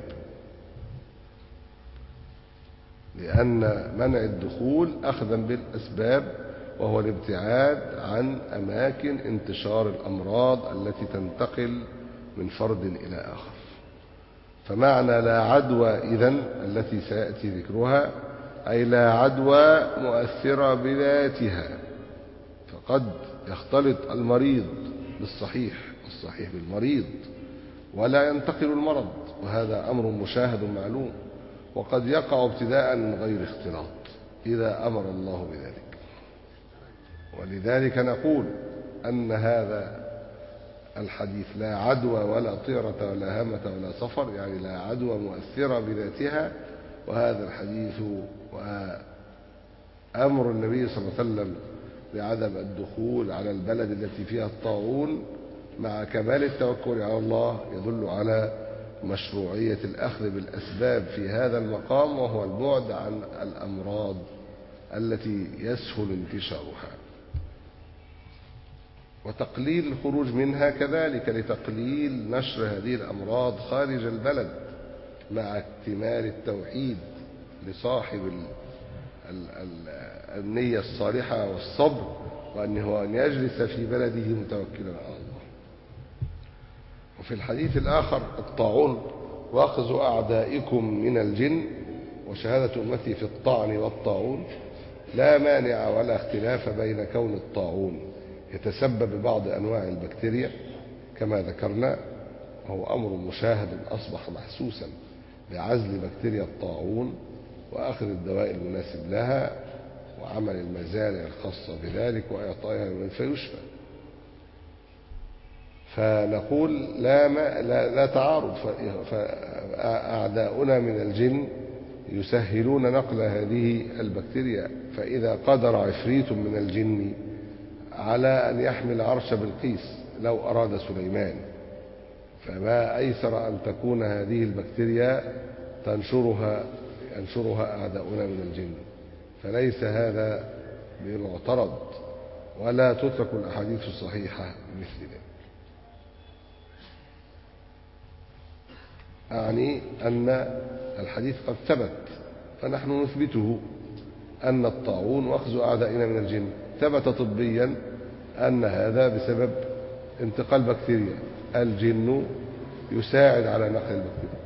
لأن منع الدخول أخذا بالأسباب، وهو الابتعاد عن أماكن انتشار الأمراض التي تنتقل من فرد إلى آخر. فمعنى لا عدوى إذن التي سيأتي ذكرها أي لا عدوى مؤثرة بذاتها، فقد يختلط المريض بالصحيح والصحيح بالمريض ولا ينتقل المرض، وهذا أمر مشاهد معلوم، وقد يقع ابتداء من غير اختلاط إذا أمر الله بذلك. ولذلك نقول أن هذا الحديث لا عدوى ولا طيرة ولا همة ولا صفر، يعني لا عدوى مؤثرة بذاتها. وهذا الحديث وأمر النبي صلى الله عليه وسلم بعدم الدخول على البلد التي فيها الطاعون مع كمال التوكل على الله يدل على مشروعية الأخذ بالأسباب في هذا المقام، وهو البعد عن الأمراض التي يسهل انتشارها، وتقليل الخروج منها كذلك لتقليل نشر هذه الأمراض خارج البلد، مع اكتمال التوحيد لصاحب النية الصالحة والصبر، وأنه أن يجلس في بلده متوكلا على الله. وفي الحديث الآخر الطاعون واخذ أعدائكم من الجن وشهادة أمتي في الطعن والطاعون، لا مانع ولا اختلاف بين كون الطاعون يتسبب ببعض أنواع البكتيريا كما ذكرنا، وهو أمر مشاهد أصبح محسوسا بعزل بكتيريا الطاعون وأخذ الدواء المناسب لها وعمل المزارع الخاصة بذلك وإعطائها لمن فيشفى. فنقول لا تعارض، فأعداؤنا من الجن يسهلون نقل هذه البكتيريا، فإذا قدر عفريت من الجن على أن يحمل عرش بلقيس لو أراد سليمان، فما أيسر أن تكون هذه البكتيريا ينشرها أعداؤنا من الجن، فليس هذا بمعترض، ولا تترك الأحاديث الصحيحة مثل ذلك. أعني أن الحديث قد ثبت، فنحن نثبته أن الطاعون وأخذ أعدائنا من الجن ثبت طبيا أن هذا بسبب انتقال بكتيريا، الجن يساعد على نقل البكتيريا.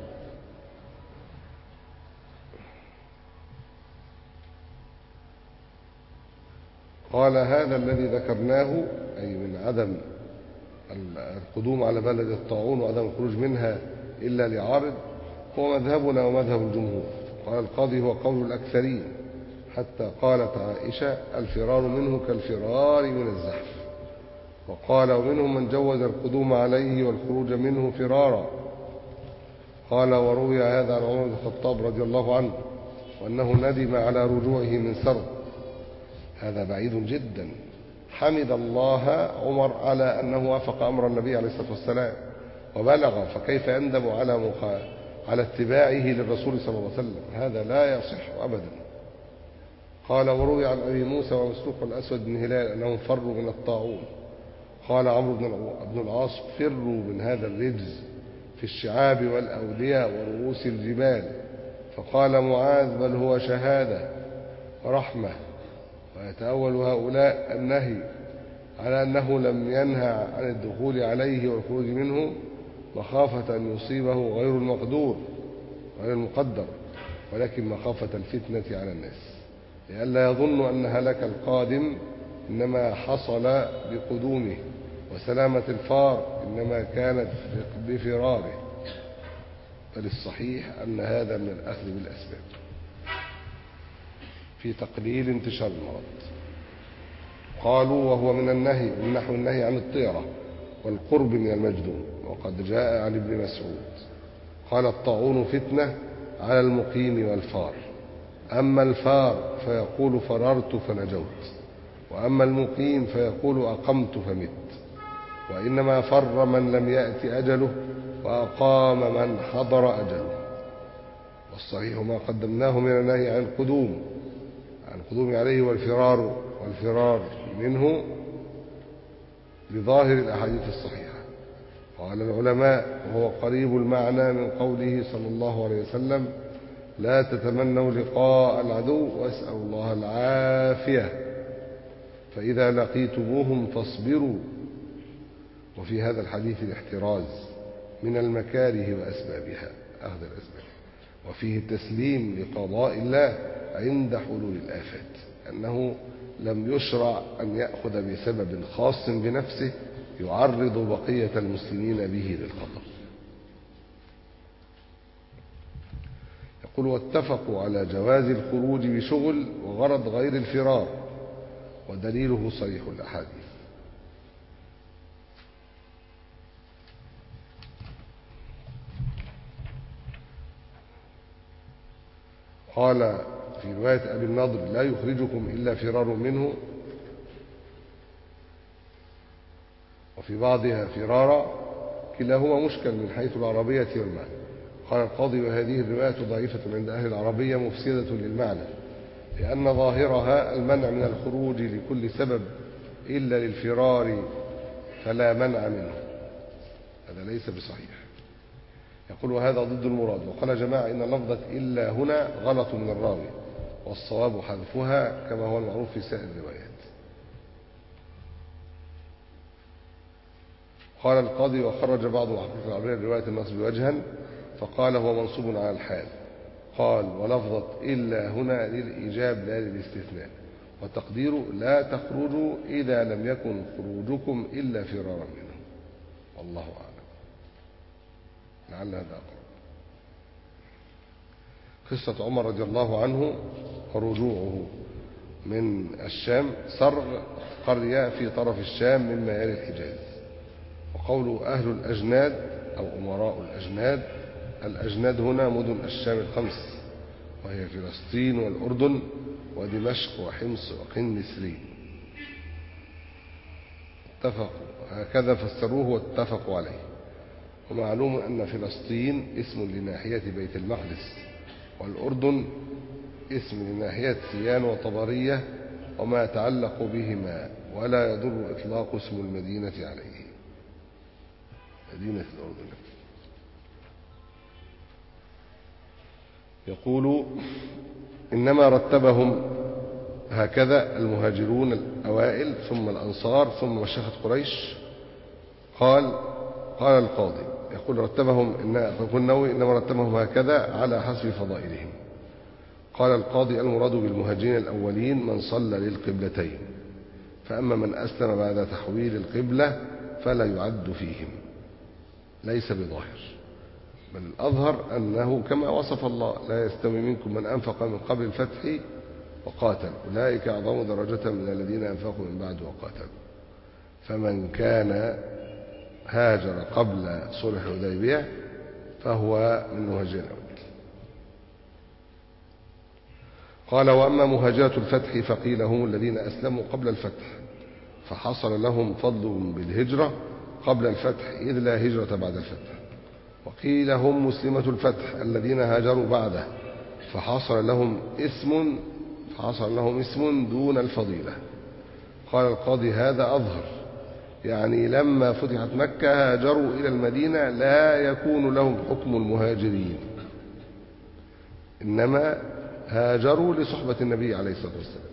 قال هذا الذي ذكرناه أي من عدم القدوم على بلد الطاعون وعدم الخروج منها إلا لعارض هو مذهبنا ومذهب الجمهور. قال القاضي هو قول الأكثرين، حتى قالت عائشة الفرار منه كالفرار من الزحف. وقال ومنهم من جوز القدوم عليه والخروج منه فرارا. قال وروي هذا عن عمر بن الخطاب رضي الله عنه وأنه ندم على رجوعه من سرد. هذا بعيد جدا. حمد الله عمر على أنه وافق أمر النبي عليه الصلاة والسلام وبلغ، فكيف يندم على اتباعه للرسول صلى الله عليه وسلم؟ هذا لا يصح أبدا. قال وروي عن أبي موسى ومسروق الأسود بن هلال أنهم فروا من الطاعون. قال عمرو بن العاص فروا من هذا الرجز في الشعاب والأودية ورؤوس الجبال. فقال معاذ بل هو شهادة ورحمة. ويتأول هؤلاء النهي على أنه لم ينهى عن الدخول عليه والخروج منه مخافة أن يصيبه غير المقدور غير المقدر، ولكن مخافة الفتنة على الناس، لئلا يظن أن هلاك القادم إنما حصل بقدومه وسلامة الفار إنما كانت بفراره، بل الصحيح أن هذا من الأخذ بالأسباب في تقليل انتشار المرض. قالوا وهو من النهي من نحو النهي عن الطيرة والقرب من المجذوم، وقد جاء عن ابن مسعود قال الطاعون فتنة على المقيم والفار، أما الفار فيقول فررت فنجوت، وأما المقيم فيقول أقمت فمت. وإنما فر من لم يأت أجله وأقام من حضر أجله. والصحيح ما قدمناه من النهي عن القدوم عليه والفرار منه لظاهر الأحاديث الصحيحة. قال العلماء وهو قريب المعنى من قوله صلى الله عليه وسلم: لا تتمنوا لقاء العدو واسألوا الله العافية، فإذا لقيتموهم فاصبروا. وفي هذا الحديث الاحتراز من المكاره وأسبابها، أخذ الأسباب، وفيه التسليم لقضاء الله عند حلول الآفات، أنه لم يشرع أن يأخذ بسبب خاص بنفسه يعرض بقية المسلمين به للخطر. يقول: واتفقوا على جواز الخروج بشغل وغرض غير الفرار، ودليله صريح الأحاديث. قال في رواية أبي النضر: لا يخرجكم إلا فرار منه، وفي بعضها فرارا، كلاهما مشكل من حيث العربية والمعنى. قال القاضي: وهذه الرواية ضعيفة عند أهل العربية مفسدة للمعنى، لأن ظاهرها المنع من الخروج لكل سبب إلا للفرار فلا منع منه. هذا ليس بصحيح. يقول: وهذا ضد المراد. وقال جماعة: إن لفظة إلا هنا غلط من الراوي، والصواب حذفها كما هو المعروف في سائر الروايات. قال القاضي: وخرج بعض محققي العربية رواية النصب وجها فقال هو منصوب على الحال. قال: ولفظة إلا هنا للإيجاب لا للاستثناء، وتقديره لا تخرجوا إذا لم يكن خروجكم إلا فرارا منه. والله أعلم، لعل هذا أقرب. قصة عمر رضي الله عنه ورجوعه من الشام، صرغ قرية في طرف الشام مما يلي الحجاز. وقوله أهل الأجناد أو أمراء الأجناد، الأجناد هنا مدن الشام الخمس، وهي فلسطين والأردن ودمشق وحمص وقنسرين. اتفقوا هكذا فسروه واتفقوا عليه. ومعلوم أن فلسطين اسم لناحية بيت المقدس، والأردن اسم لناحية سيان وطبرية وما يتعلق بهما، ولا يضر إطلاق اسم المدينة عليه، مدينة الأردن. يقول: إنما رتبهم هكذا المهاجرون الأوائل ثم الأنصار ثم مشيخة قريش. قال القاضي، يقول: إنما رتبهم هكذا على حسب فضائلهم. قال القاضي: المراد بالمهاجرين الأولين من صلى للقبلتين، فأما من أسلم بعد تحويل القبلة فلا يعد فيهم، ليس بظاهر، بل الأظهر أنه كما وصف الله: لا يستوي منكم من أنفق من قبل الفتح وقاتل، أولئك أعظم درجة من الذين أنفقوا من بعد وقاتلوا. فمن كان هاجر قبل صلح الحديبية فهو من مهاجرين الأول. قال: وأما مهاجرة الفتح فقيل هم الذين أسلموا قبل الفتح فحصل لهم فضل بالهجرة قبل الفتح إذ لا هجرة بعد الفتح. وقيل هم مسلمة الفتح الذين هاجروا بعده فحصل لهم اسم دون الفضيلة. قال القاضي: هذا أظهر، يعني لما فتحت مكة هاجروا إلى المدينة لا يكون لهم حكم المهاجرين، إنما هاجروا لصحبة النبي عليه الصلاة والسلام.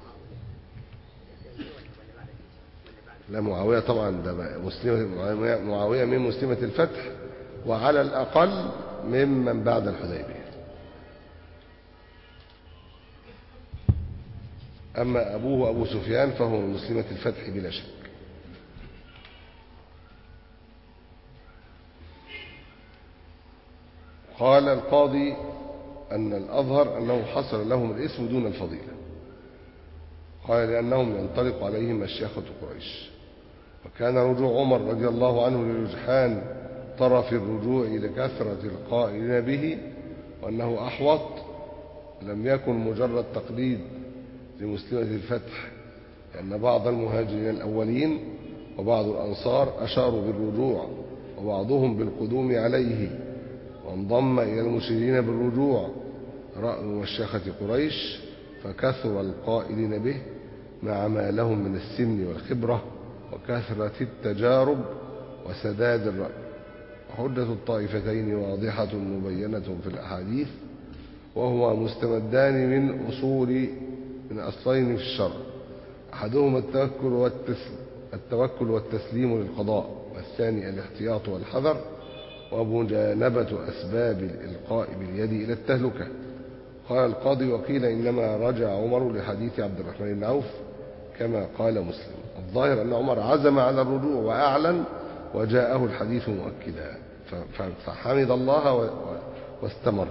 لا، معاوية طبعا ده معاوية من مسلمة الفتح، وعلى الأقل ممن بعد الحديبية. أما أبوه أبو سفيان فهو من مسلمة الفتح بلا شك. قال القاضي: أن الأظهر أنه حصل لهم الاسم دون الفضيلة. قال: لأنهم ينطلق عليهم مشيخة قريش. وكان رجوع عمر رضي الله عنه لرجحان طرف الرجوع لكثرة القائلين به وأنه أحوط، لم يكن مجرد تقليد لمسلمة الفتح، لأن بعض المهاجرين الأولين وبعض الأنصار أشاروا بالرجوع وبعضهم بالقدوم عليه، وانضم إلى المشيرين بالرجوع رأي مشيخة قريش، فكثر القائلين به مع ما لهم من السن والخبرة وكثرة التجارب وسداد الرأي. وحجة الطائفتين واضحة مبينة في الأحاديث، وهو مستمدان من أصلين في الشرع، أحدهما التوكل والتسليم للقضاء، والثاني الاحتياط والحذر ومجانبة أسباب الإلقاء باليد إلى التهلكة. قال القاضي: وقيل إنما رجع عمر لحديث عبد الرحمن بن عوف كما قال مسلم. الظاهر أن عمر عزم على الرجوع وأعلن، وجاءه الحديث مؤكدا، فحمد الله واستمر.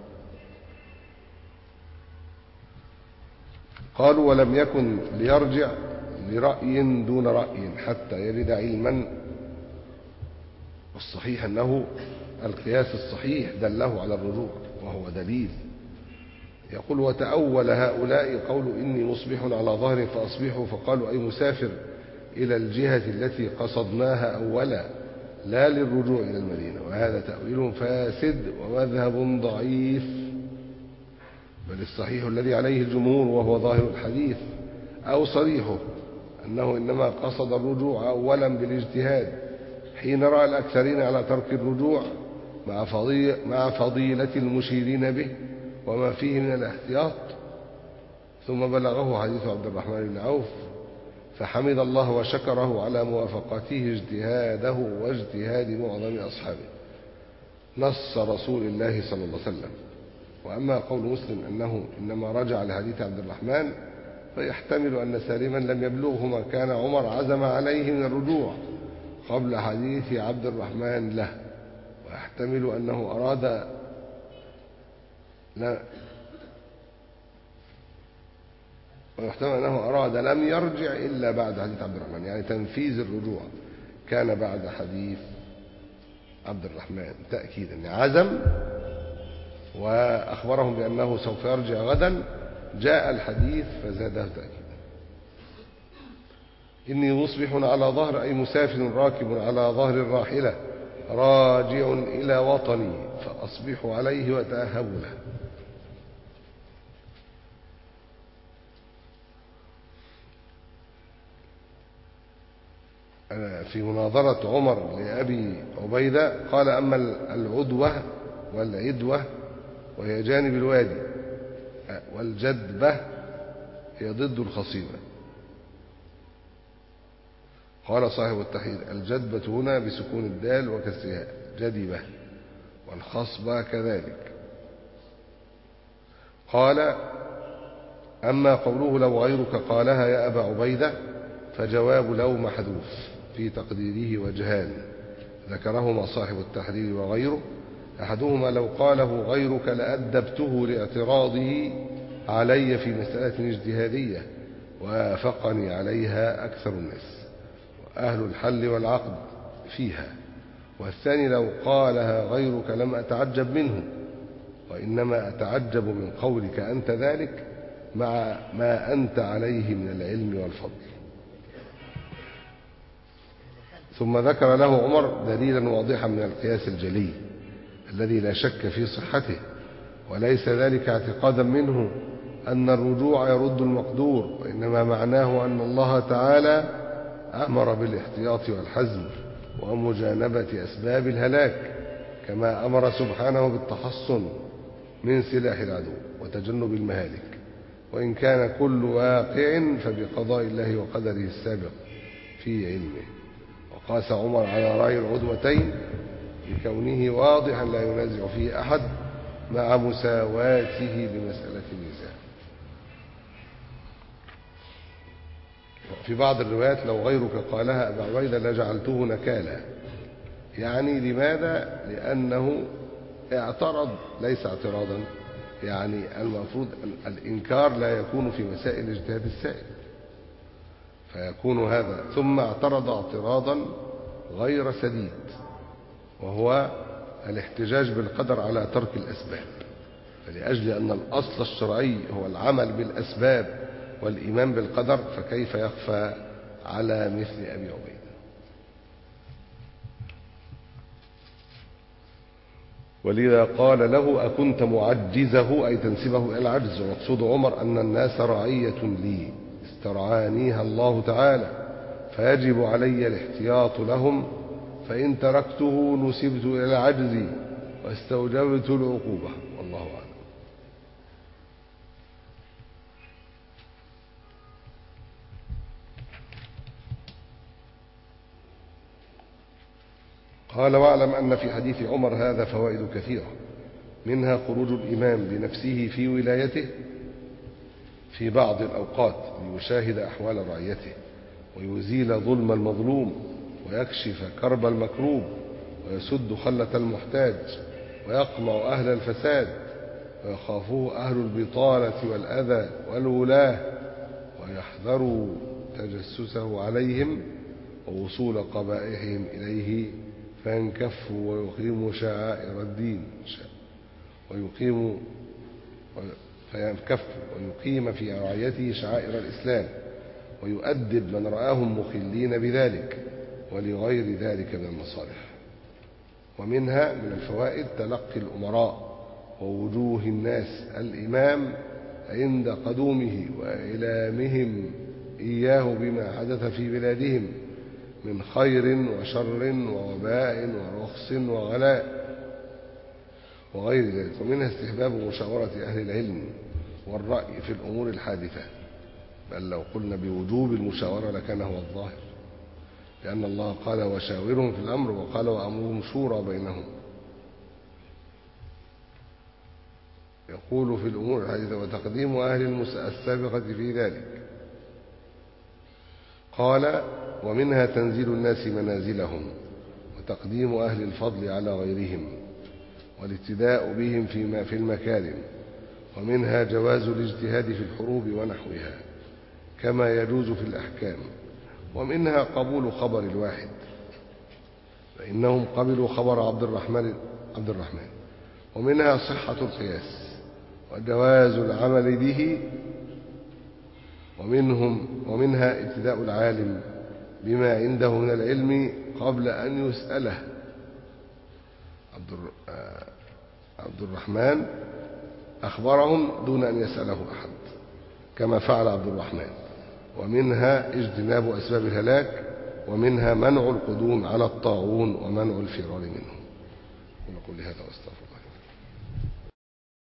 قالوا: ولم يكن ليرجع لرأي دون رأي حتى يرد علما. والصحيح أنه القياس الصحيح دله على الرجوع، وهو دليل. يقول: وتأول هؤلاء قول إني مصبح على ظهر فأصبحوا، فقالوا أي مسافر إلى الجهة التي قصدناها أولا، لا للرجوع إلى المدينة، وهذا تأويل فاسد ومذهب ضعيف. بل الصحيح الذي عليه الجمهور وهو ظاهر الحديث أو صريحه أنه إنما قصد الرجوع أولا بالاجتهاد حين رأى الأكثرين على ترك الرجوع مع فضيلة المشيرين به وما فيه من الاحتياط، ثم بلغه حديث عبد الرحمن بن عوف فحمد الله وشكره على موافقته اجتهاده واجتهاد معظم أصحابه، نص رسول الله صلى الله عليه وسلم. وأما قول مسلم أنه إنما رجع لحديث عبد الرحمن، فيحتمل أن سالما لم يبلغه ما كان عمر عزم عليه من الرجوع قبل حديث عبد الرحمن له، ويحتمل أنه أراد لم يرجع إلا بعد حديث عبد الرحمن، يعني تنفيذ الرجوع كان بعد حديث عبد الرحمن تأكيدا، عزم وأخبرهم بأنه سوف يرجع غدا، جاء الحديث فزاده تأكيدا. إني مصبح على ظهر أي مسافر راكب على ظهر الراحلة راجع إلى وطني، فأصبحوا عليه وتأهبوا له. في مناظرة عمر لأبي عبيدة قال: أما العدوة والعدوة وهي جانب الوادي، والجدبة هي ضد الخصيبة. قال صاحب التحرير: الجدبة هنا بسكون الدال وكسرها جدبة، والخصبة كذلك. قال: أما قوله لو غيرك قالها يا أبا عبيدة، فجواب لو محذوف في تقديره وجهان ذكرهما صاحب التحرير وغيره. أحدهما لو قاله غيرك لأدبته لاعتراضه علي في مسألة اجتهادية وافقني عليها أكثر الناس وأهل الحل والعقد فيها. والثاني لو قالها غيرك لم أتعجب منه، وإنما أتعجب من قولك أنت ذلك مع ما أنت عليه من العلم والفضل. ثم ذكر له عمر دليلا واضحا من القياس الجلي الذي لا شك في صحته، وليس ذلك اعتقادا منه أن الرجوع يرد المقدور، وإنما معناه أن الله تعالى أمر بالاحتياط والحزم ومجانبة أسباب الهلاك، كما أمر سبحانه بالتحصن من سلاح العدو وتجنب المهالك، وإن كان كل واقع فبقضاء الله وقدره السابق في علمه. وقاس عمر على رأي العدوتين لكونه واضحا لا ينازع فيه أحد مع مساواته بمسألة النزاع. في بعض الروايات لو غيرك قالها أبا عبيدة لجعلته نكالا، يعني لماذا؟ لأنه اعترض، ليس اعتراضا، يعني المفروض الإنكار لا يكون في مسائل اجتهاد السائل، فيكون هذا ثم اعترض اعتراضا غير سديد، وهو الاحتجاج بالقدر على ترك الأسباب. فلأجل أن الأصل الشرعي هو العمل بالأسباب والإيمان بالقدر، فكيف يخفى على مثل أبي عبيدة. ولذا قال له أكنت معجزه أي تنسبه إلى العجز. ومقصود عمر أن الناس رعية لي استرعانيها الله تعالى فيجب علي الاحتياط لهم، فإن تركته نسبت إلى العجز واستوجبت العقوبة. والله أعلم. قال واعلم أن في حديث عمر هذا فوائد كثيرة، منها خروج الإمام بنفسه في ولايته في بعض الأوقات ليشاهد أحوال رعيته ويزيل ظلم المظلوم ويكشف كرب المكروب ويسد خلة المحتاج ويقمع أهل الفساد ويخافوه أهل البطالة والأذى والولاة ويحذروا تجسسه عليهم ووصول قبائحهم إليه فينكفوا ويقيموا شعائر الدين ويقيم في رعيته شعائر الإسلام ويؤدب من رآهم مخلين بذلك ولغير ذلك من المصالح. ومنها من الفوائد تلقي الأمراء ووجوه الناس الإمام عند قدومه وإعلامهم إياه بما حدث في بلادهم من خير وشر ووباء ورخص وغلاء وغير ذلك. ومنها استحباب مشاورة أهل العلم والرأي في الأمور الحادثة، بل لو قلنا بوجوب المشاورة لكان هو الظاهر، لأن الله قال وشاورهم في الأمر وقال وأمرهم شورى بينهم. يقول في الأمور الحادثة وتقديم أهل السابقة في ذلك. قال ومنها تنزيل الناس منازلهم وتقديم أهل الفضل على غيرهم والابتداء بهم في المكارم. ومنها جواز الاجتهاد في الحروب ونحوها كما يجوز في الأحكام. ومنها قبول خبر الواحد فإنهم قبلوا خبر عبد الرحمن. ومنها صحة القياس وجواز العمل به. ومنها ابتداء العالم بما عنده من العلم قبل أن يسأله. عبد الرحمن أخبرهم دون أن يسأله أحد كما فعل عبد الرحمن. ومنها اجتناب أسباب الهلاك. ومنها منع القدوم على الطاغون ومنع الفرار منه. ونقول هذا واستغفر الله.